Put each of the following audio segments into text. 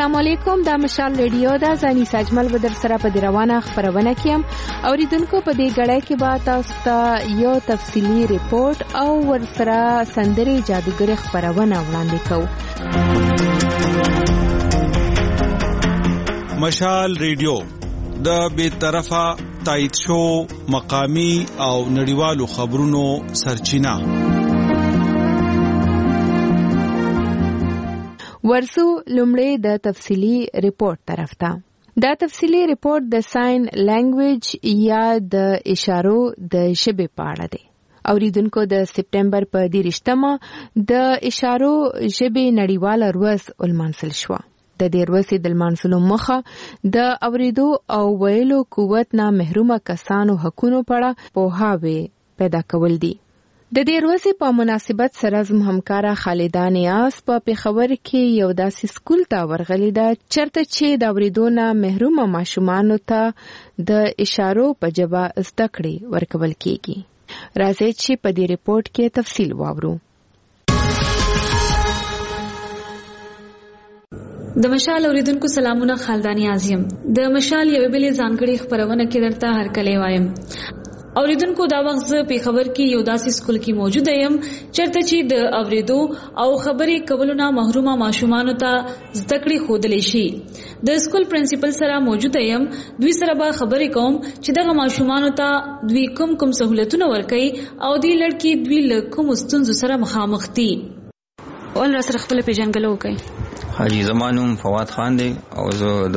السلام علیکم. دا مشال ریډیو دا زانی ساجمل بدر سره په روانه خبرونه کیم. اوریدونکو په دې غړې کې به تاسو ته یو تفصیلی ریپورت او ورسره سندري جادوګر خبرونه وړاندې کوو. مشال ریډیو د بے طرفه تایید شو مقامی او نړیوالو خبرونو سرچینه. ورسو لومړی د تفصیلی ریپورت طرف ته. دا تفصیلی ریپورت د ساين لینګویج یا د اشارو د ژبې په اړه دی. اوریدونکو د سپټمبر په 30مه د اشارو ژبې نړیواله ورځ ولمانځل شوه. د دې ورځې د لمانځلو موخه د اوریدو او ویلو قوت نه محرومه کسانو حقونو په اړه پوهاوی پیدا کول دي. د دې ورځې په مناسبت سره زموږ همکارا خالده نیاز په پیښور کې یو داسې سکول ته ورغلې ده چرته چې د اوریدو نه محرومه ماشومانو ته د اشارو په ژبه زده کړې ورکول کیږي. راځئ چې په دې ریپورت کې تفصیل واورو. د مشال اوریدونکو سلامونه، خالدانی اعظم. د مشال یو بلې ځانګړي خبرونه کې درته هرکلی وایم. اوریدونکو دا وخت زه په خبر کې یو داسې سکول کې موجود یم چرته چې د اوریدو او خبرې کولو نه محرومه ماشومانو ته زده کړې ښودلی شي. د سکول پرنسپل سره موجود یم. دوی سره به خبرې کوم چې دغه ماشومانو ته دوی کوم سہولتونه ورکوي او دې لړ کې دوی له کومو ستونزو سره مخامخ دي. اول را سره خپل پیژنګلو وکړئ. حاجی زمانوم فواد خان دی او زه د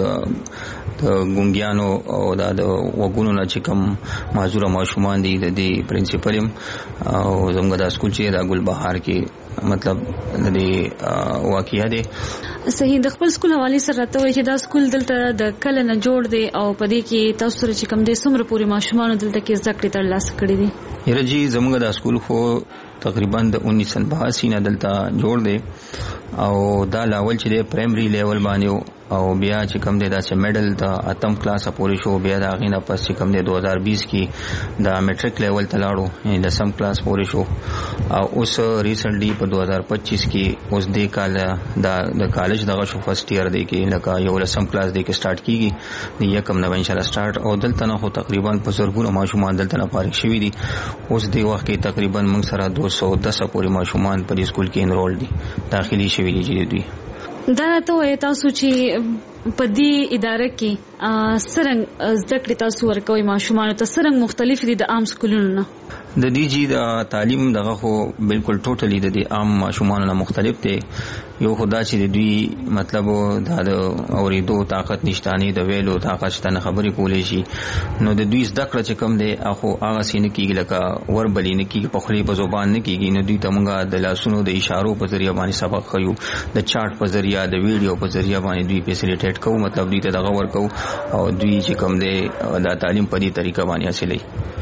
ګونګیانو او د وګونو نه چې کوم معذوره ماشومان دي د دې پرنسپل یم او زموږ د سکول چې د ګل بهار کې مطلب د دې واقعیا دی. صحیح. د خپل سکول حواله سره راته وایي چې دا سکول دلته د کله نه جوړ دی او په دې کې تاسو سره چې کوم د څومره پورې ماشومان دلته کې زده کړې ترلاسه کړې دي؟ یره جی زموږ د سکول خو تقریبا د 1982 نه دلته جوړ دی او دا لاول چې د پرایمري لیول باندې او بیا چې کوم دی دا چې میډل د اتم کلاس پورې شو. بیا دا غینه پس چې کوم دی 2020 کې د میټریک لیول ته لاړو یعنی د سم کلاس پورې شو او اوس ریسنټلی په 2025 کې اوس د کال د کالج دغه شو فرست ایئر دی کې لکه یو لسم کلاس دی کې سٹارټ کیږي د 1 نومبر ان شاء الله سٹارټ او دلته نه خو تقریبا په زرګونو ماشومان دلته نه فارغ شوي دي. اوس دی وخت کې تقریبا موږ سره 210 پورې ماشومان په سکول کې انرول دي داخلي شوي دي. دوی دا ته وایي تاسو چې په دې اداره کې څرنګه زده کړې تاسو ورکوي ماشومان ته څرنګه مختلف دي د عام سکولونو نه؟ د دې جی د تعلیم دغه خو بالکل ټوټلی د عام ماشومان نه مختلف دی. یو خدا چې دوی مطلب د اوریدو طاقت نشټانی د ویلو طاقت شته خبرې کولې شي نو د دوی زده کړه چې کم دی اخو هغه سینه کېږي لکه وربلې نه کېږي په خولې په زبان نه کېږي. نو دوی ته مونږه د لاسونو د اشارو په ذریعہ باندې سبق خيو د چارت په ذریعہ د ویډیو په ذریعہ باندې دوی فیسیلیټیټ کوو مطلب دوی ته دغه ورکو او دوی چې کم دی د تعلیم په دې طریقه باندې حاصلې.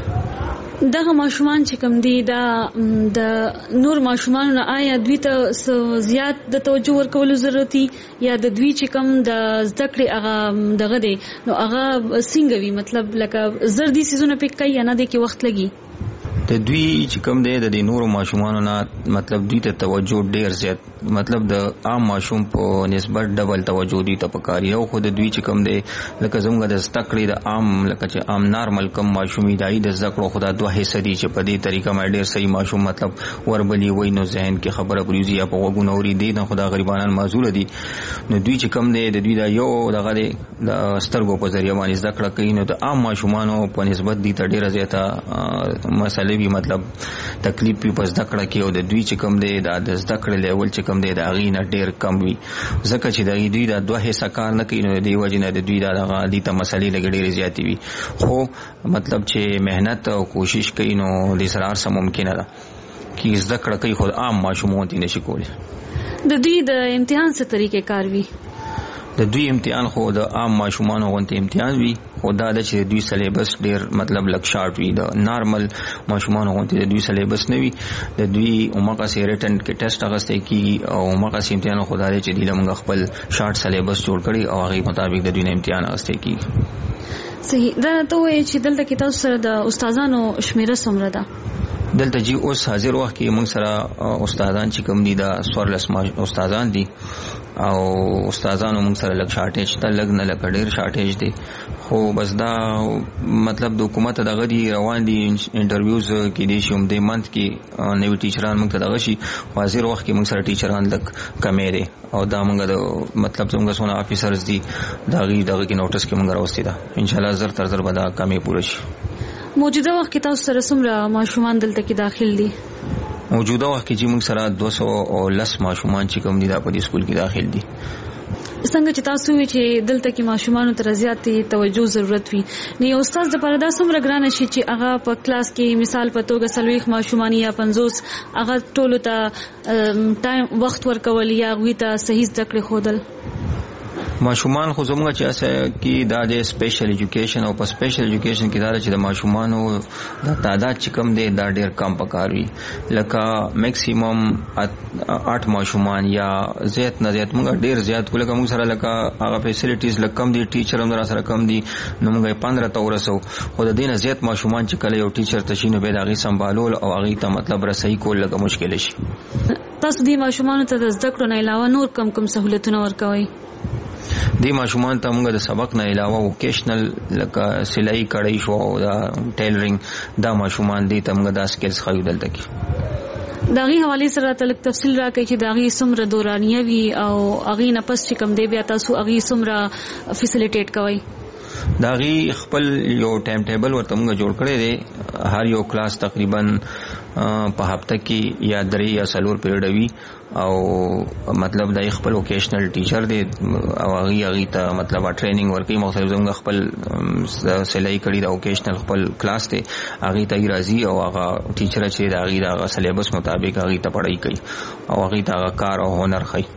دغه ماشومان چې کوم دي دا د نور ماشومان نه آیا دوی ته زیات د توجه ورکولو ضرورت یا د دوی چې کوم د زده کړې هغه دغه دی نو هغه څنګه وي مطلب لکه زردي سيزونه پک کوي نه دی کې وخت لګي؟ د دوی چې کوم دی د نورو ماشومانو نه مطلب دوی ته توجه ډیر زیات مطلب د عام ماشوم په نسبت ډبل توجه دي ته پکاري او خو د دوی چې کوم دی لکه زموږ د زده د عام لکه چې عام نارمل کم ماشومي دای د زده کړو خدا دوه حصہ دي چې په دې طریقه باندې ډیر صحیح ماشوم مطلب وربلی وای نو ذهن کې خبره بریزي یا په وګونو اوري دي نه خدا غریبانان معذور دي. نو دوی چې کوم دی د دوی دا یو دغه د سترګو په ذریعہ باندې زده کړه کوي نو د عام ماشومانو په نسبت دي ته ډیر زیاته مسئله وی مطلب تکلیف په زده کړه کې او د دوی چې کوم دی د زده کړې لیول چې کوم دی د اغینه ډیر کم وي ځکه چې د دوی د دوه حصہ کار نه کوي نو د وجنه د دوی د غالي ته مسلې لګړې زیاتې وي خو مطلب چې مهنت او کوشش کوي نو د اسرار سره ممکن ده چې زده کړه کوي خو عام ماشومان دي نشي کولی. د دوی د امتحان څه طریقې کار وي؟ د دوی امتحان خو د عام ماشومانو غونته امتحان وي خو دا د چې دوی سلیبس ډیر مطلب لک شارټ وي د نارمل ماشومانو غونته د دوی سلیبس نه وي د دوی عمره سي ریټن کې ټیسټ اغسته کیږي او عمره سي امتحان خو دا چې دی لمغه خپل شارټ سلیبس جوړ کړي او هغه مطابق د دوی نه امتحان اغسته کیږي. صحیح. دا ته وایي چې دلته کې تاسو سره د استادانو شمیره څومره ده؟ دلته جی اوس حاضر وخت کې موږ سره استادان چې کوم دي دا 14 استادان دي او استادانو موږ سره لږ شارټیج ته لږ نه لږ ډیر شارټیج دی خو بس دا مطلب د حکومت دغه دی روان دي انټرویوز کې دي شوم د منت کې نوی ټیچران موږ ته دغه شي حاضر وخت کې موږ سره ټیچران لږ کمې دي او دا موږ د مطلب څنګه څونه افیسرز دي دغه کې نوټس کې موږ راوستي دا ان شاء الله زر تر زر به دا کمې پوره شي. موجوده وخت کې تاسو سره څومره ماشومان دلته کې داخل دي؟ موجوده وخت کې چې موږ سره 210 ماشومان چې کوم دي دا په دې سکول کې داخل دي. څنګه چې تاسو وی چې دلته کې ماشومان ته زیاتې توجه ضرورت وي نو یو استاد د پاره دا څومره ګران شي چې هغه په کلاس کې مثال په توګه 40 ماشومان یا 50 هغه ټولو ته ټایم وخت ورکول یا غوي ته صحیح زده کړې خودل. ماشومان خو زموږ چې اسه کې دا د سپیشل ایجوکیشن او په سپیشل ایجوکیشن کې دا چې د ماشومانو د تعداد چې کم دی دا ډیر کم پکاروي لکه میکسیمم 8 ماشومان یا زیات نه زیات موږ ډیر زیات ولکه موږ سره لکه هغه فیسیلیټیز لکم دي ټیچر هم سره کم دي نو موږ 15 ته ورسو خو د دینه زیات ماشومان چې کله یو ټیچر تشینو به دا غي سمبالول او هغه ته مطلب رسۍ کول لکه مشکل شي. تاسو دې ماشومان ته د زده کړو نه علاوه نور کم سہولتونه ورکوي؟ دی ماشومان ته موږ د سبق نه علاوه وکیشنل لکه سلای کړای شو او دا ټیلرینګ دا ماشومان دي ته موږ دا سکلز خو دلته کې داغي حواله سره تلک تفصیل راکړي چې داغي سمره دورانیه وی او اغي نه پس چې کم دی بیا تاسو اغي سمره فیسیلیټیټ کوي. داغي خپل یو ټایم ټیبل ورته موږ جوړ کړی دی هر یو کلاس تقریبا په هفته کې یا 3 یا 4 پیریډ وی او مطلب د خپل وکیشنل ټیچر دی او هغه ته مطلب ټریننګ ورکړي مختلف زموږ خپل سلای کړي د وکیشنل خپل کلاس ته هغه ته راځي او هغه ټیچر چې د هغه سلیبس مطابق هغه ته پڑھائی کوي او هغه ته کار او هنر کوي.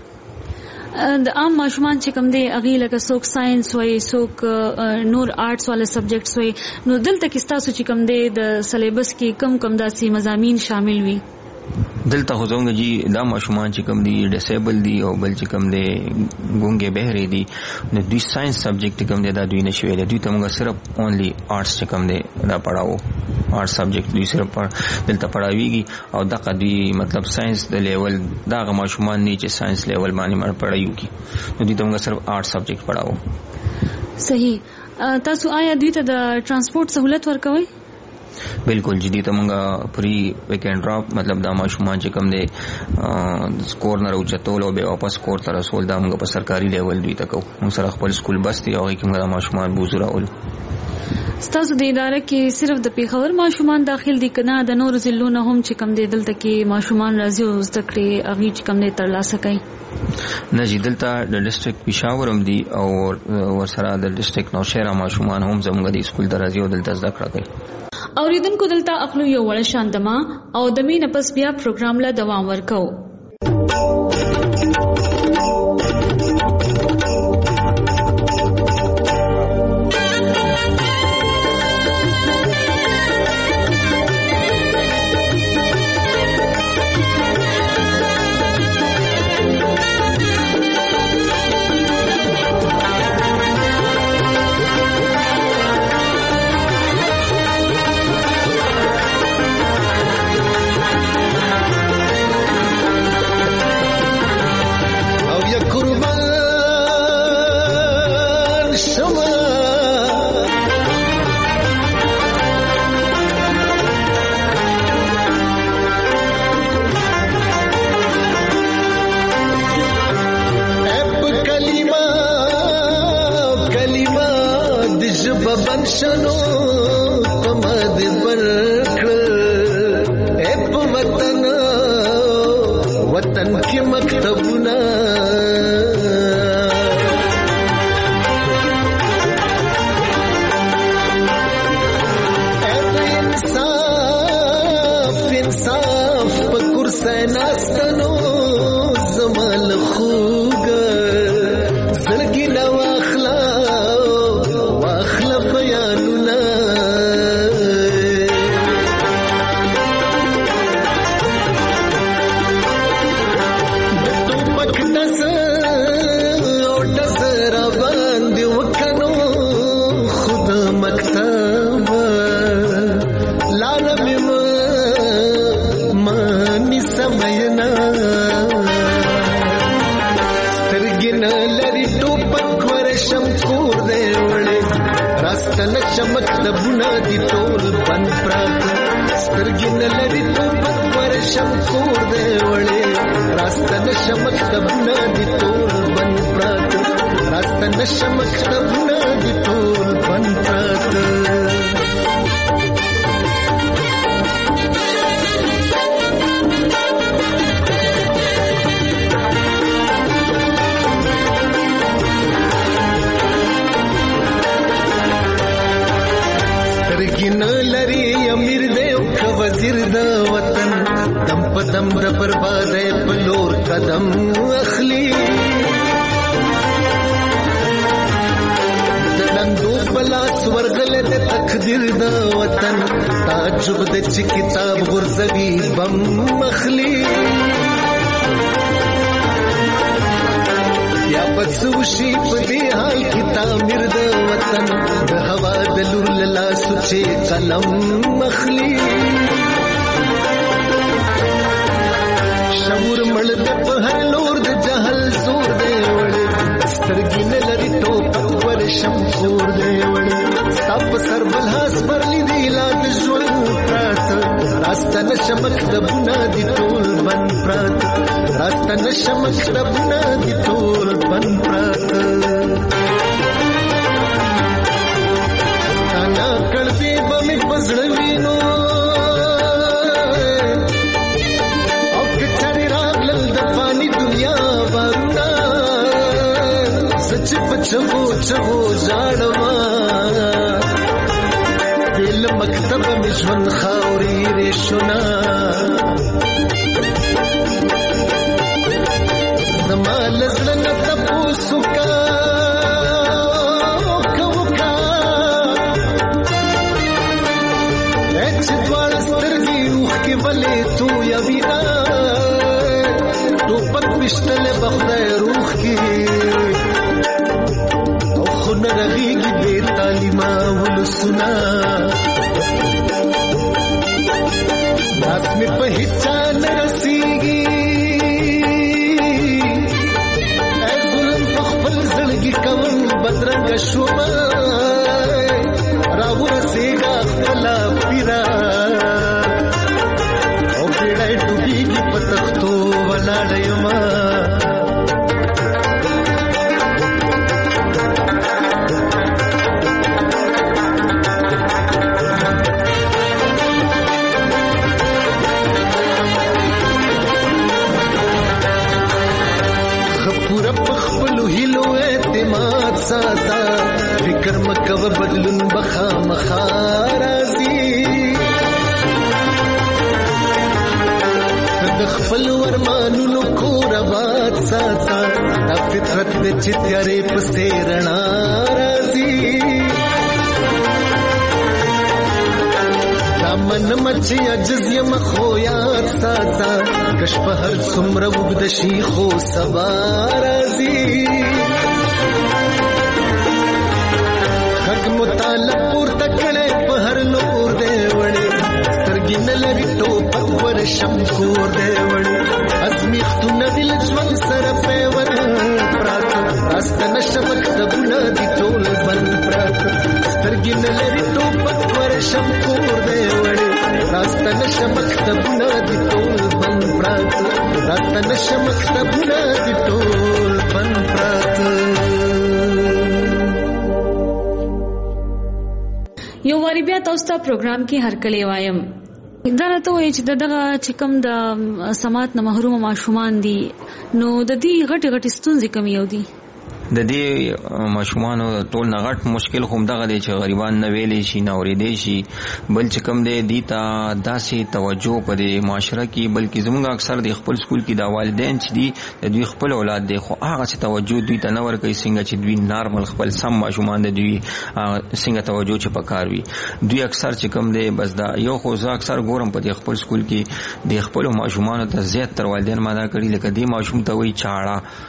د عام ماشومان چې کوم دی اغي لکه څوک ساينس وای څوک نور آرټس والا سبجیکټس وای نو دلته کې تاسو چې کوم دی د سلیبس کې کم داسي مضامین شامل وي؟ دلته خو څنګه جی دا ماشومان چې کوم دي ډیسیبل دي او بل چې کوم دي ګونګې بهري دي نو دوی ساينس سبجیکټ کوم دي دا دوی نشوي دوی ته موږ صرف اونلی آرټس چې کوم دي دا پڑھاو آرټس سبجیکټ دوی صرف دلته پڑھاويږي او دغه دوی مطلب ساينس د لیول دا ماشومان نه چې ساينس لیول باندې پڑھایوږي نو دوی ته موږ صرف آرټس سبجیکټ پڑھاو. صحیح. تاسو آیا دوی ته د ترانسپورت سہولت ورکوي؟ بالکل جدي ته مونږه پری ویکند ډراپ مطلب دا ماشومان چې کوم دي سکور نه راوچتول او به واپس کور ته رسول دا مونږ په سرکاري لیول دوی ته کو مونږ سره خپل سکول بس دی او کوم دا ماشومان بوزراول. ستاسو د ادارې کې صرف د پیښور ماشومان داخل دي کنه د نور ضلعو نه هم چې کوم دي دلته کې ماشومان راځي او زده کړې هغه چې کوم دي ترلاسه کوي؟ نه جی دلته د ډیسټریکټ پېښور هم دي او ورسره د ډیسټریکټ نوشهره ماشومان هم زموږ د سکول درځي او دلته زده کړه کوي. اوریدونکو دلته خپل یو وړ شاندما او د مين پس بیا پروګرام لا دوام ورکو. راستن چمک دبونه دی ټول بند پراته سترګې نه لري توپک ورشم کور دی وړې راستن چمک دبونه دی ټول بند پراته راستن چمک دبونه دی ټول بند پراته لري امیر دی او وزیر د وطن دم په دم د بربادۍ په لور قدم اخلي د لندو بلاس ورغله د تقدیر د وطن تعجب د چې کتاب غرزوي بم اخلي یا بڅوشي په دې حال کې تعمیر د وطن د هوا د لور لا سوچې قلم مخلي شعور مړ د په هر لور د جهل زور دی وړي سترګې نه لري ټوپک ورشم کور دی وړي تپ سر بلحاس پرلی دی لاد ژوند پراته راسته نشمک د بنادي ټول بند پراته راسته نشمک د بنادي ټول بند پراته کانا کړبي بمې پزړوینو او کچري راغلل د پانی دنیا ورنا سچ پچو چو ځاړما دل مکتب مې ژوند خاوري رښنا زمال زلن تپوسو کا وکا اچ دوار سترګي روح کې ولې تو یا وینا ټوپک پښتل بخدای روح کې او خن رغيږي بے تعلیمه ولسنا داس مې په هیڅ نه رسیږي کوم بدرنګ شوما راو رسېګا خپل پیرا او پیړای ډوبېږي په تختو ولاړیما ساتا فکر مکو بدلون بخا مخارازی د خپل ورمانونو کور آباد ساتا د فطرت د چتیارې پسې رڼا راځي دامن مچي عجز یم خو یاد ساتا کش په هر څومره وګد شي خو سبا راځي مطالب پورته کړي په هر لور دی وړي سترګې نه لري ټوپک ورشم کور دی وړي ازمیختونه دل ژوند سره پیوند پراته راسته نشمک دبونه دي ټول بند پراته سترګې نه لري ټوپک ورشم کور دی وړي راسته نشمک دبونه دي ټول بند پراته راسته نشمک دبونه دي ټول بند پراته یو واری بیا تاسو ته پروګرام کې هرکلی وایم دا راته وایي چې دغه چې کوم د سماعت نه محروم ماشومان دي نو د دې غټي ستونزې کوم یو دي د دې ماشومان ټول نه غټ مشکل هم دغه دی چې غریبان نه ویلې شي نه اورېدې شي بل چې کوم دی دیتا داسې توجه په دې معاشره کې بلکې زموږ اکثر د خپل سکول کې د والدین چې دي د دوی خپل اولاد دی خو هغه څه توجه دوی ته نه ورکوي څنګه چې دوی نارمل خپل سم ماشومان د دوی څنګه توجه چې پکار وي دوی اکثر چې کوم دی بس دا یو خو زه اکثر ګورم په دې خپل سکول کې د خپل ماشومان ته زیات تر والدین ماده کړي لکه دې ماشوم ته وایي چاړه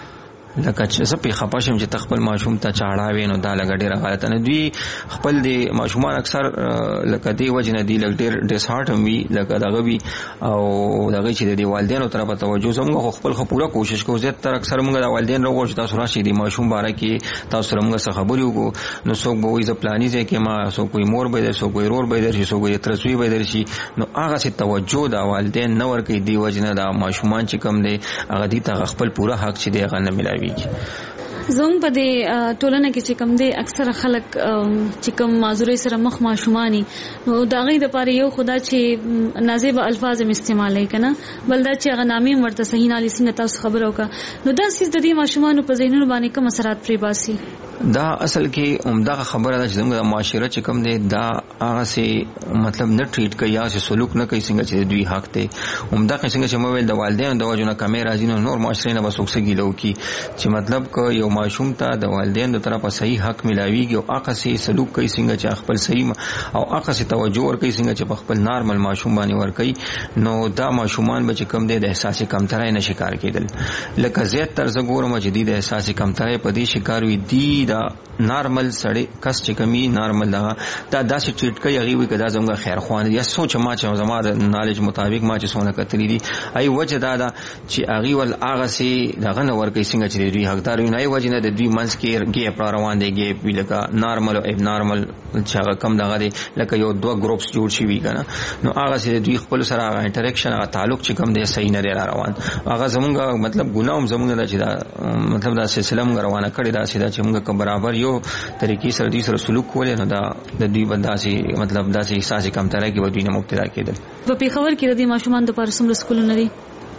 لکه چې په خپاشم چې تخپل ماشوم ته چاړاوي نو دا لګ ډیره غلطه نه دوی خپل دي ماشومان اکثر لکه دی وجنه دی لګ ډیر ډیس هارټ هم وی لکه دغه وی او دغه چې د والدینو طرفه توجه زموږ خپل پوره کوشش کوو زه تر اکثر موږ د والدین راغوښ تاسو راشي دي ماشوم باره کې تاسو موږ څه خبرې وکړو نو څوک به وي ز پلاني ځای کې ما څوک وي مور به څوک وي رور به درشي څوک وي ترسوي به درشي نو هغه څه توجه د والدین نه ورکړي دی وجنه د ماشومان چې کم دي هغه دي ته خپل پوره حق چې دی هغه نه ملاويږي زموږ په دې ټولنه کې چې کم دي اکثر خلک چې کم معذوري سره مخ ماشومانی نو دا غي د پاره یو خدا چې نازیب الفاظ استعمالي کنه بل دا چې هغه نامي ورته صحیح نالي څنګه تاسو خبرو کا نو دا سیس د دې ماشومان په ذهنونو باندې کوم اثرات پری باسي دا اصل کې عمده خبره ده چې زموږ معاشره چې کم دي دا هغه سي مطلب نه ټریټ کوي یا سلوک نه کوي څنګه چې دوی حق ته عمده څنګه چې موبایل د والدین د وجونه کیمرا ځینو نور معاشره نه بسوک سګیلو کی چې مطلب کو یو ماشوم ته د والدین د طرفه صحیح حق ملاويږي او هغه سي سلوک کوي څنګه چې خپل صحیح او هغه سي توجه ور کوي څنګه چې خپل نارمل ماشوم باندې ور کوي نو دا ماشومان به چې کم دي د احساس کمترای نه شکار کېدل لکه زیات طرز ګورم چې د احساس کمترای په دې شکار وي دی دا نارمل سړی کس چې کمی نارمل دا داسې ټریټ کوي هغه وي کدا زموږ خیر خوان یا سوچ ما چې زما د نالج مطابق ما چې سونه کتلی دي ای وجه دا چې هغه ول هغه سي دغه نه ورکې څنګه چې دوی حقدار وي نه وجه نه د دوی منځ کې ګیپ روان دي ګیپ لکه نارمل او اب نارمل چې هغه کم دغه دي لکه یو دوه ګروپس جوړ شي وي کنه نو هغه سي دوی خپل سره هغه انټریکشن هغه تعلق چې کم دي صحیح نه روان هغه زموږ مطلب ګناوم زموږ د چې دا مطلب دا سلسله موږ روانه کړی دا سیدا چې موږ برابر یو طریقې سره دې سره سلوک کولې نو دا د دې بداسي مطلب داسې احساس کمترای کې ودی نه مبتلا کېدل په پیښور کې د ماشومان د پاره سمره سکولونه دي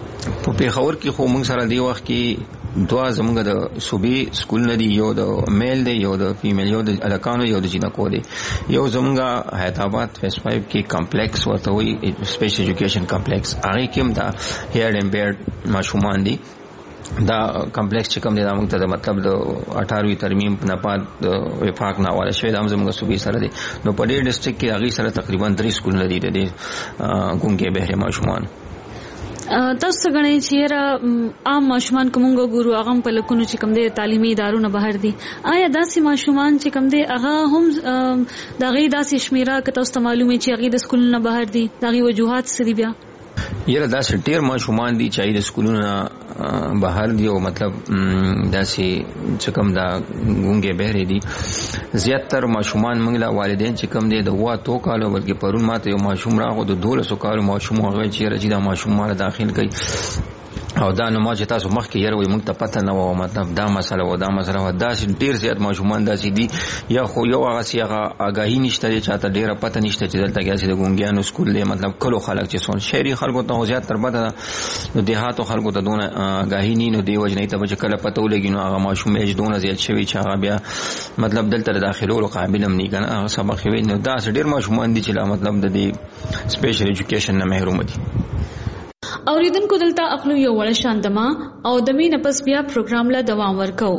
په پیښور کې خو موږ سره دی وخت کې دوا زموږ د صوبې سکول نه دی یو د میل دی یو د فیمیل یو د الکانو یو د جنکو دی یو زموږ حیدرآباد فیس 5 کې کمپلیکس ورته وي سپیشل ایجوکیشن کمپلیکس هغه کې دا هیر اینڈ بیرډ ماشومان دي دا کمپلیکس چې کوم دی دا موږ ته مطلب د 18وی ترمیم نه بعد وفاق نه حواله شوی دا موږ صوبې سره دی نو په دې ډسټریکټ کې هغه سره تقریبا 3 سکولونه دي د ګونګې بهره ماشومان تاسو غنئ چې عام ماشومان کومو ګورو هغه په لکونو چې کوم دي تعلیمي ادارو نه بهر دي آیا داسې ماشومان چې کوم دي هغه هم د غي داسې شمیره که تاسو معلومه چې هغه د سکول نه بهر دي دغه وجوهات څه دي بیا یره دا ډېر ماشومان دي چې د سکولونو بهر دي او مطلب داسې چې کوم دا ګونګې بهر دي زیاتره ماشومان موږ له والدین چې کوم دي د 2 کالو بلکې پرون ماته یو ماشوم راغو د 12 کالو ماشوم هغه چې راځي دا ماشوم مال داخل کوي او دا نو ما چې تاسو مخکې یره وي موږ ته پته نه و مطلب دا مسله و دا ډیر زیات ماشومان داسې دي یا خو یو هغه سی هغه آگاهی نشته چې چاته ډیره پته نشته چې دلته کې د ګونګیانو سکول دی مطلب کلو خلک چې سون شهري خلکو ته زیات تر پته نو دیهاتو خلکو ته دونه آگاهی نه دی وجنه ته چې کله پته ولګي نو هغه ماشوم یې دونه زیات شوی چې هغه بیا مطلب دلته داخلو قابل هم نه کنه هغه سبق وي نو دا ډیر ماشومان دي چې مطلب د دې سپیشل ایجوکیشن نه محروم دي اوریدونکو دلته خپل یو وړ شاندما او د مینه پس بیا پروګرام لا دوام ورکو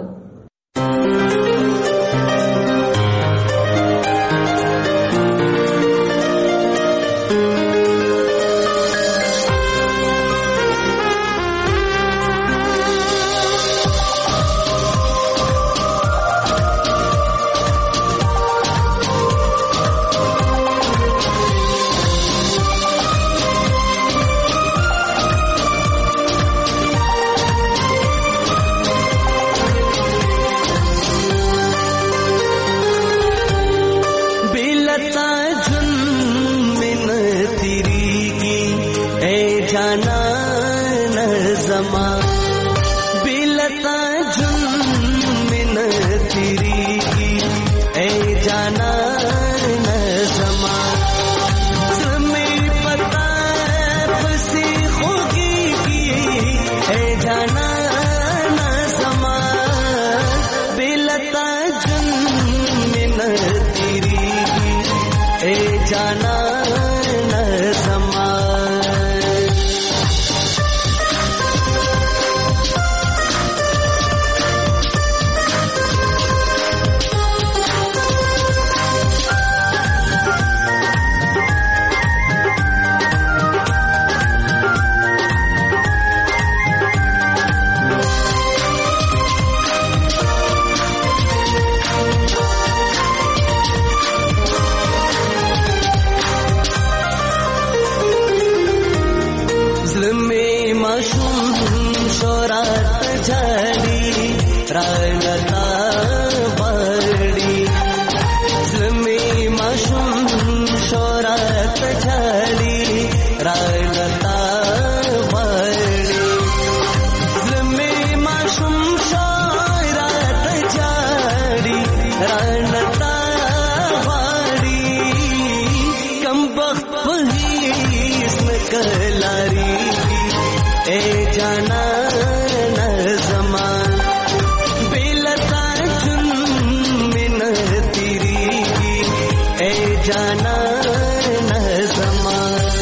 ماشوم شورات چالي راغتا وړي زمي ماشوم شورات چالي راغتا وړي کم وخت په هیڅ نکلاري اے جانا زمان بیلتا چن من تیری اے جانا زمان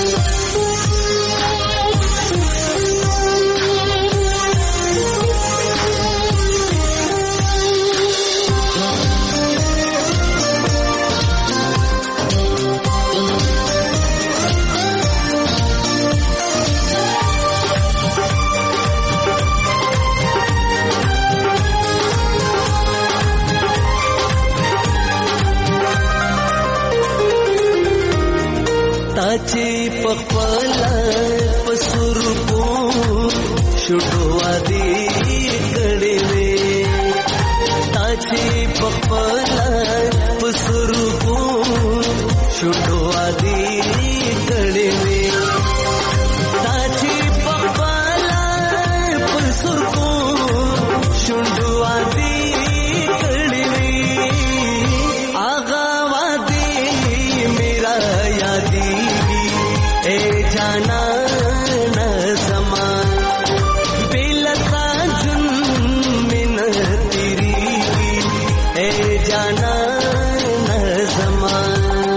ताची पखपला पसुर को छुटवा दी कड़े में ताची पखपला पसुर को छुटवा दी कड़े में ताची पखपला पसुर को छुटवा दी कड़े में आगा वादी मेरा यादी ए जाना न समान बेलता जुन मिन तेरी ए जाना न समान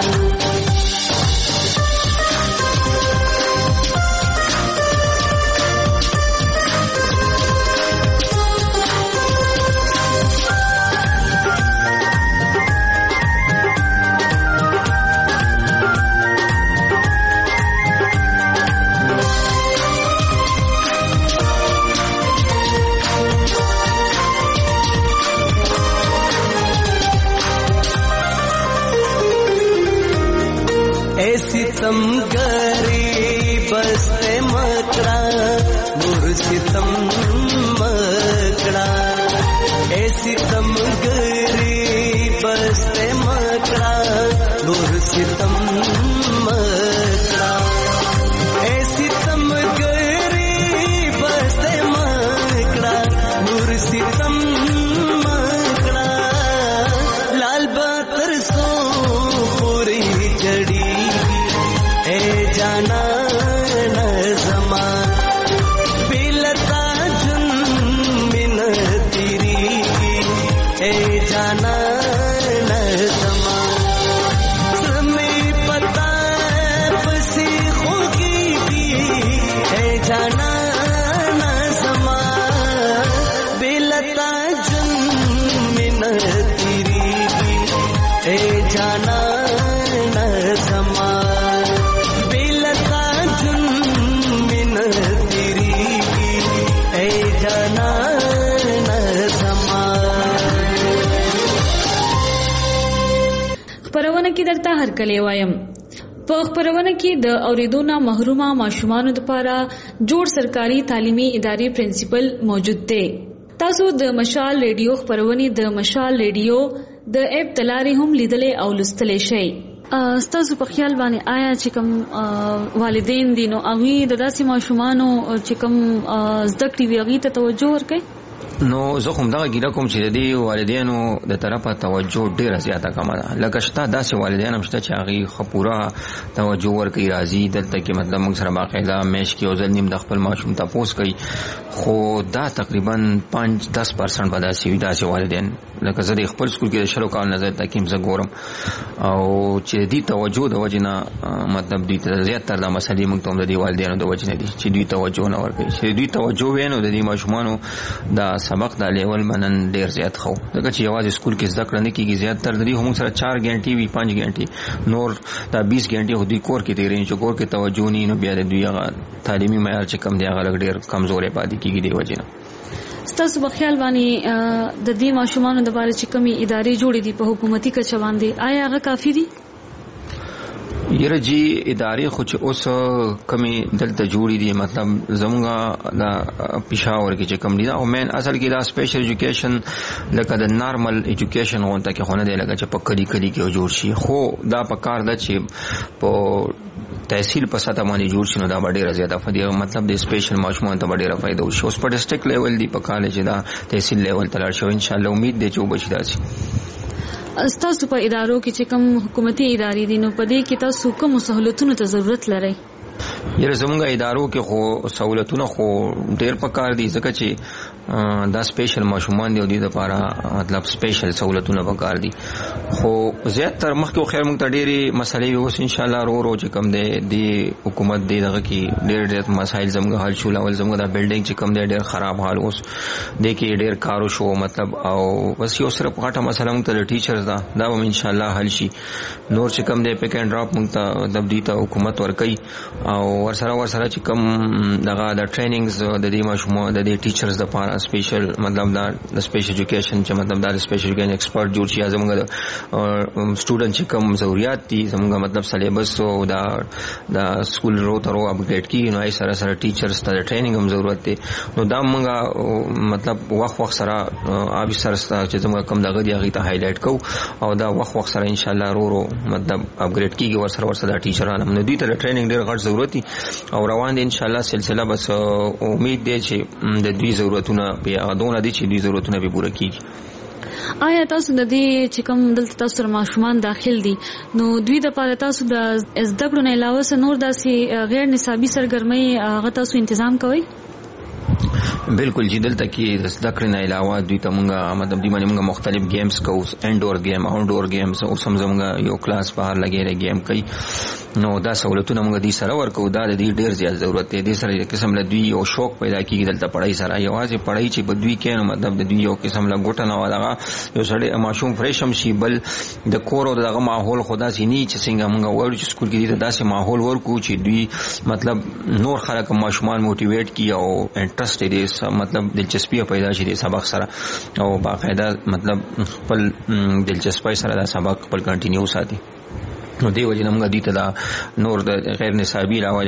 सितम गरी बसते मकड़ा मुर सितम मकड़ा ए सितम गरी बसते मकड़ा मुर सितम मकड़ा ए सितम गरी बसते मकड़ा मुर सितम मकड़ा लाल बातर सो पूरी जड़ी ए जाना न जमान बिलता जुन मिन तेरी ए जाना न जमान तुम्हें पता बसी होगी थी ए जाना न जमान बिलता जुन मिन तेरी ए जाना न जमान خبرونه کې درته هرکلی وایم. په خبرونه کې د اوریدونکو محرومه ماشومانو لپاره جوړ سرکاري تعلیمي ادارې پرنسپل موجود دی. تاسو د مشال ریډیو خبرونه د مشال ریډیو د اپ تلاري هم لیدلې او لوستلې شئ. ستاسو په خیال باندې آیا چې کوم والدین دي نو هغه د داسې ماشومانو چې کوم زده کړې وي هغه ته توجه ورکړي؟ نو زه هم دا ګیره کوم چې د دې والدینو د طرفه توجه ډیره زیاته کمه ده. لکه شته داسې والدین هم شته چې هغه خپوره توجه ورکوي، راځي دلته کې مطلب موږ سره باقاعده میش کې او ځل نیم د خپل ماشوم تپوس کوي، خو دا تقریبا 5-10% به داسې وي داسې والدین. لکه زه د خپل سکول کې د شلو کال نظر تکیم زه ګورم او چې دې توجه د وجې نه مطلب دوی ته زیاتره دا مسلې موږ ته هم د دې والدینو د وجې نه دي چې دوی توجه نه ورکوي. چې دوی توجه وي نو د دې ماشومانو دا سبق دا لیول منن ډیر زیات خو دغه چې یوازې سکول کې زده کړه نه کیږي، زیاتره د دې هم سره 4 غنټې وي 5 غنټې نور دا 20 غنټې هدي کور کې تیرې چې کور کې توجه نه نو بیا د دوی هغه تعلیمي معیار چې کم دی هغه ډیر کمزورې پاتې کیږي دی وجه نه. ستاسو په خیال باندې د دې ماشومانو د لپاره چې کومې ادارې جوړې دي په حکومتي کچه باندې آیا هغه کافي دي؟ یره جی ادارې خو چې اوس کمی دلته جوړې دي مطلب زمونږه د پېښور کې چې کم دي او مین اصل کې دا سپیشل ایجوکیشن لکه د نارمل ایجوکیشن غونډه کې خونه دی لکه چې په کلی کې جوړ شي خو دا په کار ده چې په تحصیل په سطح باندې جوړ شي نو دا ډېره زیاته فائدہ مطلب د سپیشل ماشومان ته ډېره فائدہ وشي اوس په ډسټریکټ لیول دی په کالج دا تحصیل لیول ته لاړ شو ان شاء الله امید دی چې وبشي داسي تاسو په ادارو کې چې کوم حکومتي ادارې دي نو په دې کې تاسو کوم سہولتونو ته ضرورت لرئ؟ یره زمونږ ادارو کې خو سہولتونه خو ډېر پکار دي ځکه چې دا سپیشل ماشومان دی او دې لپاره مطلب سپیشل سہولتونه پکار دي خو زیات تر مخکې خیر موږ ته ډېرې مسلې اوس ان شاء الله رو چې کم دی د حکومت دی دغه کې ډېر مسایل زموږ حل شول اول زموږ دا بلډینګ چې کم دی ډېر خراب حال اوس د کې ډېر کارو شو مطلب او بس یو صرف غټه مسله موږ ته د ټیچرز دا هم ان شاء الله حل شي نور چې کم دی پیک اینڈ ډراپ موږ ته دبدي ته حکومت ورکړي او ورسره چې کم دغه د ټریننګز د دې ماشومان د دې ټیچرز لپاره سپیشل مطلب دا د سپیشل ایجوکیشن چې مطلب دا سپیشل ایجوکیشن ایکسپرټ جوړ شي زموږ سټوډنټ چې کم ضرورت دي زموږ مطلب سلیبس او دا سکول رو ترو اپګریډ کی نو ای سره ټیچرز ته ټریننګ هم ضرورت دی نو دا موږ مطلب وخت سره اوبي سره چې زموږ کم دغه دی هغه ته هایلایټ کو او دا وخت سره ان شاء الله رو مطلب اپګریډ کیږي ورسره ټیچرانو نو دې ته ټریننګ ډېر غټ ضرورت دی او روان دي ان شاء الله سلسله بس امید دی چې د دوی ضرورتونه به غدونه دي چې دوی ضرورتونه به پوره کیږي آیا تاسو د دې چې کوم دلته تاسو ماشومان داخل دي نو دوی د لپاره تاسو د زده کړو نه علاوه نور داسې غیر نصابي سرګرمۍ هغه تاسو تنظیم کوئ؟ بالکل جی دلته کې د زده کړې نه علاوه دوی ته موږ مطلب دی باندې موږ مختلف گیمز کوو انډور گیم آوټډور گیمز او سم زموږ یو کلاس بهر لګېره گیم کوي نو دا سہولتونه موږ دې سره ورکو دا د دې ډېر زیات ضرورت دی دې سره قسم له دوی یو شوق پیدا کیږي دلته پړای سره یوازې پړای چې په دوی کې نو مطلب د دوی یو قسم له ګوټه نه وداغه یو سړی ماشوم فریشم شي بل د کور او دغه ماحول خدا سيني چې څنګه موږ وایو چې سکول کې دې داسې ماحول ورکو چې دوی مطلب نور خلک ماشومان موټیویټ کی او انټرست دې مطلب دلچسپي پیدا شي د سبق سره او باقاعده مطلب خپل دلچسپي سره دا سبق خپل کنټینیو ساتي نو دی وجه موږ دې ته دا نور د غیر نصابي علاوه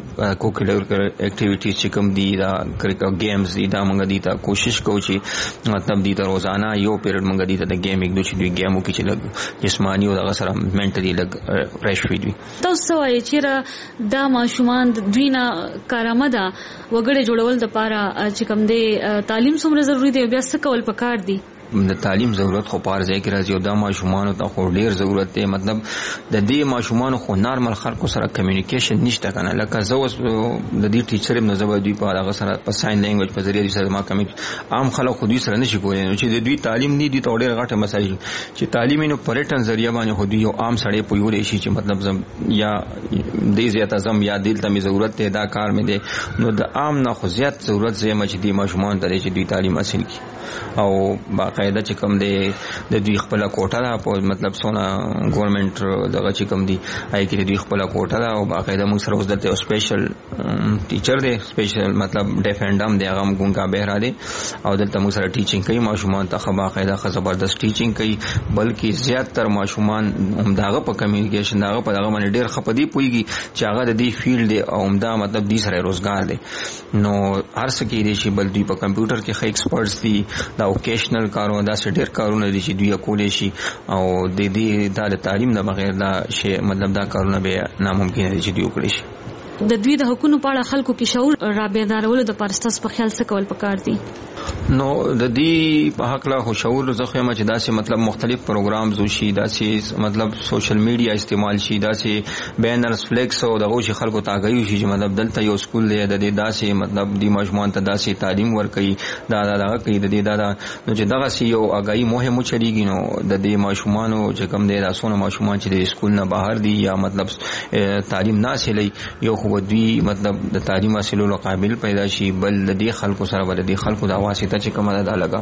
کوکولر اکټیویټیز چې کوم دي دا کرکټ گیمز دي دا موږ دې ته کوشش کوو چې مطلب دې ته روزانه یو پیریډ موږ دې ته د گیم یک دوه چې دوی گیمو کې چې لګ جسمانی او دغه سره منټلی لګ فرش وي تاسو وایي چې دا ماشومان دوی نه کارآمده وګړي جوړول د لپاره چې کوم دی تعلیم څومره ضروری دی بیا څه کول پکار دي؟ د تعلیم ضرورت خو پار ځای کې راځي او دا ماشومان ته خو ډیر ضرورت دی مطلب د دې ماشومان خو نارمل خلکو سره کمیونیکیشن نشته کنه لکه زه اوس د دې ټیچر هم نظر دوی په هغه سره په ساين لینګویج په ذریعہ سره ما کمی عام خلک خو دوی سره نشي کولای نو چې د دوی تعلیم نه دي ته ډیر غټه مسایل چې تعلیم نو پریټن ذریعہ باندې خو دوی یو عام سړی پویول شي چې مطلب زم یا دې زیاته زم یا دلته می ضرورت دی دا کار مې دی نو د عام نه خو زیات ضرورت زې مچ دي ماشومان ته چې دوی تعلیم حاصل کړي او باقاعده چې کوم دی د دوی خپل کوټه ده په مطلب سونه ګورنمنت دغه چې کوم دی آی کې دوی خپل کوټه ده او باقاعده موږ سره اوس دلته سپیشل ټیچر دی سپیشل مطلب ډیفندم دی هغه ګونګا بهرا دی او دلته موږ سره ټیچینګ کوي ماشومان ته باقاعده زبردست ټیچینګ کوي بلکې زیات تر ماشومان همداغه په کمیونیکیشن دغه په دغه باندې ډیر خپدي پويږي چې هغه د دې فیلډ دی او همدا مطلب دې سره روزګار دی نو هر څه کې دي چې بل دوی په کمپیوټر کې ښه ایکسپرټس دي دا اوکیشنل کارونه دا ډېر کارونه دي چې دوی کولای شي او د دې د تعلیم نه بغیر دا شی مطلب دا کارونه به ناممکن دي چې دوی وکړي شي د دوی د حقوقو په اړه خلکو کې شعور را بیدارولو د پرستاس په خیال څه کول پکار دي نو د دې په حق لا خو شعور زخه ما چې داسې مطلب مختلف پروګرامز وشي داسې مطلب سوشل میډیا استعمال شي داسې بینرز فلیکس او دغه شي خلکو تاګي شي چې مطلب دلته یو سکول دی د دې داسې مطلب دی ماشومان ته داسې تعلیم ورکړي دا کوي د دې دا نو چې دغه سی یو اگایي مهم چلیږي نو د دې ماشومانو چې کوم دی راسونه ماشومان چې د سکول نه بهر دي یا مطلب تعلیم نه حاصلې یو خو دوی مطلب د تعلیم حاصلولو قابل پیدا شي بل د دې خلکو سره ول دي خلکو دا واسطه چې کومه دا لګا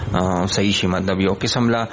صحیح شي مطلب یو قسم لا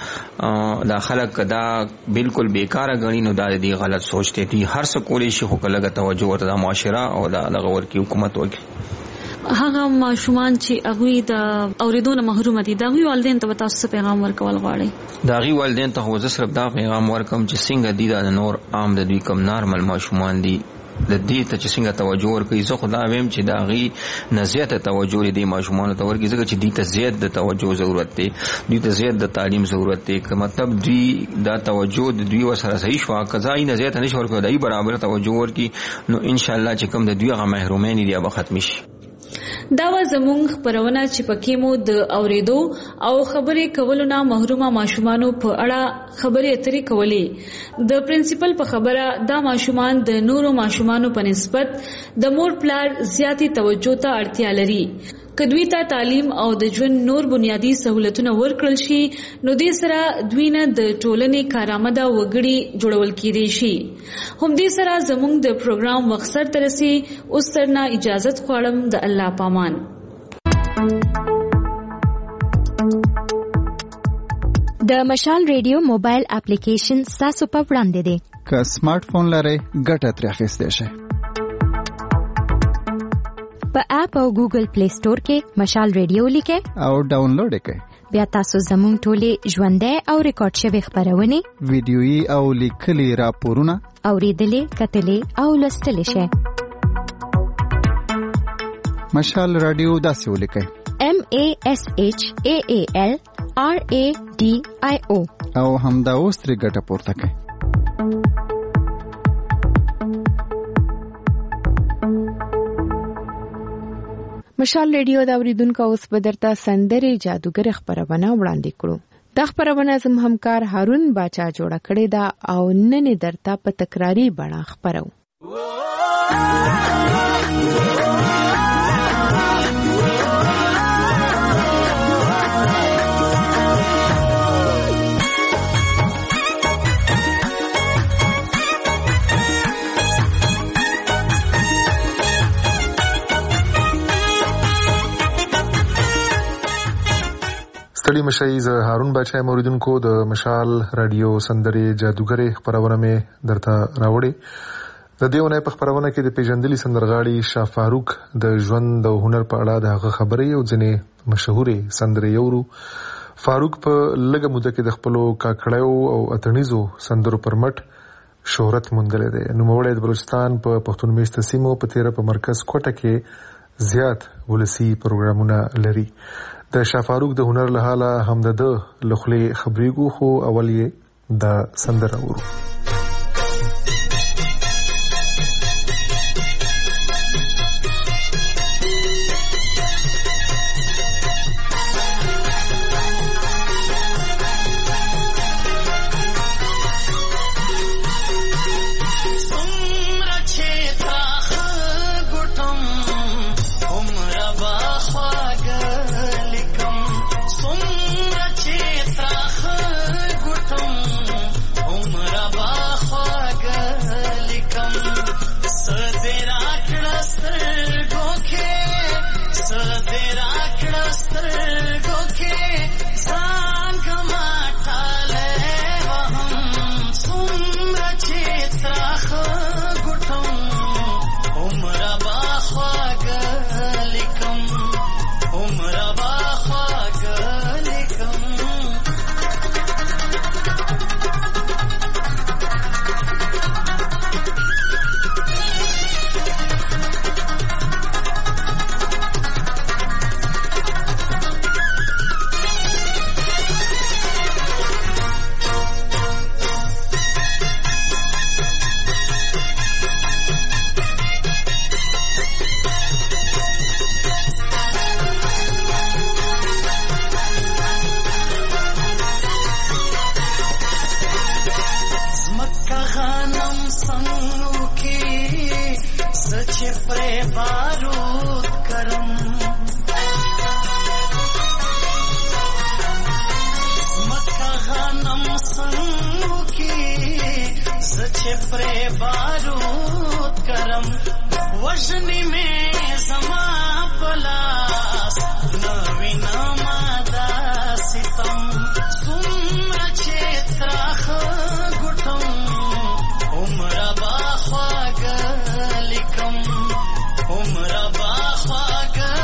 دا خلک دا بالکل بیکاره غنی نو دا دې غلط سوچته دي هر څه کولی شي خو کله توجه ورته معاشره او دا لغور کی حکومت وکړي هغه ماشومان چې هغه د اوریدو نه محروم دي دا غوي والدین ته تاسو پیغام ورکول غواړي؟ دا غي والدین ته خو صرف دا پیغام ورکم چې څنګه دي دا نور عام د دوی کم نارمل ماشومان دي د دې ته چې څنګه توجه ورکړي. زه خو دا ویم چې دا غي نزيات توجه لري د ماشومان ته ورګي ځکه چې دې ته زیات د توجه ضرورت دی، دې ته زیات د تعلیم ضرورت دی. که مطلب دوی دا توجه د دوی وسره صحیح شو قضایي نزيات نشي ورکړي دای برابر توجه ورکړي نو ان شاء الله چې کوم د دوی هغه محرومین دي به ختم شي. دا و زمونږ خبرونه چې پکې مو د اوریدو او خبرې کولو نه محرومه ماشومانو په اړه خبرې اترې کولې. د پرنسپل په خبره دا ماشومان د نورو ماشومانو په نسبت د مور پلار زیاتی توجه ته اړتیا لري. کدوی ته تعلیم او د ژوند نور بنیادی سہولتونه ورکړل شي نو دې سره دوی نه د ټولنې کارآمده وګړي جوړول کېدای شي. هم دې سره زموږ د پروګرام مقصد ترسي اوس ترنا اجازت غواړم د الله پامان. د مشال ریډیو موبایل اپلیکیشن تاسو په وړاندې دی. که سمارټ فون لرئ ګټه ترې اخیستی شئ. په اپ او ګوګل پلی سٹور کې مشال ریډیو لیکئ او ډاونلوډ یې کړئ. بیا تاسو زموږ ټولې ژوندۍ او ریکارډ شوي خبرونه ویډیويي او لیکلي راپورونه اوریدلې کتلې او لوستلی شئ. مشال رادیو داسې ولیکئ MASHAAL RADIO او همدا اوس ترې ګټه پورته کړئ. مشال ریډیو دا اوریدونکو اوس به درته سندرې جادوګر خبرونه وړاندې کړو. دا خبرونه زم همکار هارون باچا جوړه کړې ده او نن درته په تکراری بڼه خبرو. ستړي مشئ. زه هارون باچا موریدونکو د مشال رادیو سندرې جادوګرې خبرونه مې درته راوړې. د دې ونې په خبرونه کې د پیژندلي سندرغاړي شاه فاروق د ژوند او هنر په اړه د هغه خبرې او ځینې مشهورې سندرې یورو. فاروق په لږه موده کې د خپلو کاکړیو او اتڼیزو سندرو پر مټ شهرت موندلی دی. نوموړی د بلوچستان په پښتون میشته سیمو په تیره په مرکز کوټه کې زیات ولسی پروګرامونه لري. د شاه فاروق د هنر له حاله هم د لخلې خبرېږو خو اول یې د سندره ورو. عمر با خواږه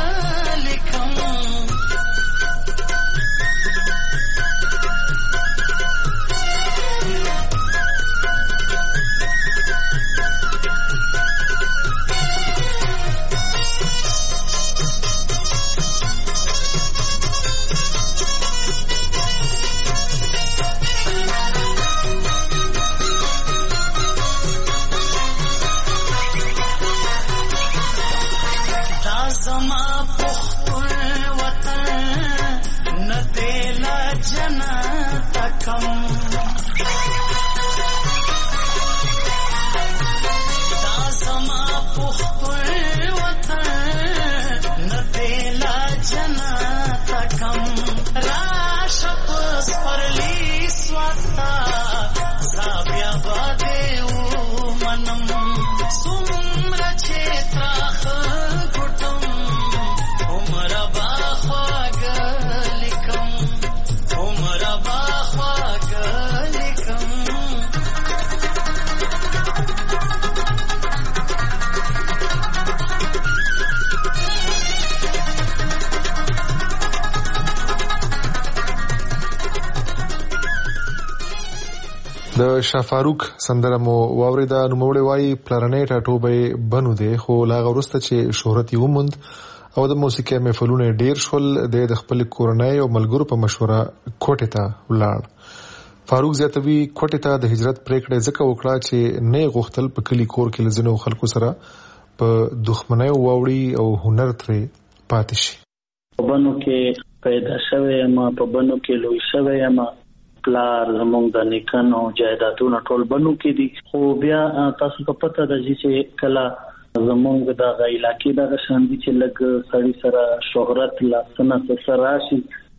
د شافاروق سندره مو واوریدا. نوموړی وایي پلرنی ټاټوبی بنو دی خو لا غوسته چې شهرت یې وموند او د موسیقي محفلونه ډیر شول د خپل کورنۍ او ملګرو په مشوره کوټه ته ولاړ. فاروق زیاتوي کوټه ته د هجرت پریکړه ځکه وکړه چې نه غوښتل په کلی کور کې لزنو خلکو سره په دښمنۍ ووړي او هنر ترې پاتې شي. په بنو کې پیدا شوی ما په بنو کې لوی شوی ما پلار زمونږ د نیکانو جایدادونه ټول بنو کې دي. خو بیا تاسو ته پته ده چې کله زمونږ د علاقې د شاندي چې لګ سړی سره شهرت لاسنه سره راشي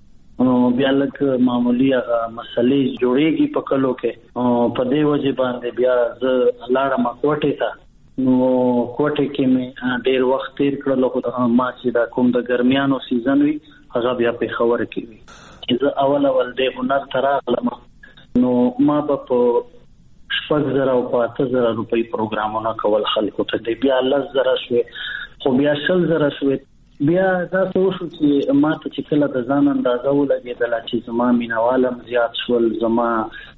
بیا لګ معمولی هغه مسلې جوړېږي په کلو کې په دې وجه باندې بیا ز لاړم کوټه ته. نو کوټه کې مې ډېر وخت تیر کړل خو ما چې دا کوم د ګرمیانو سیزن وي هغه بیا په خبر کې وي چې زه اول د هنر تراغلم. نو ما په 6,000 او 8,000 روپۍ پروګرامونه کول خلکو ته دی. بیا 10,000 شوي خو بیا 6,000 شوي. بیا دا څه شو چې ما ته چې کله د ځان اندازه ولګېدله چې زما مینوالم زیات شول زما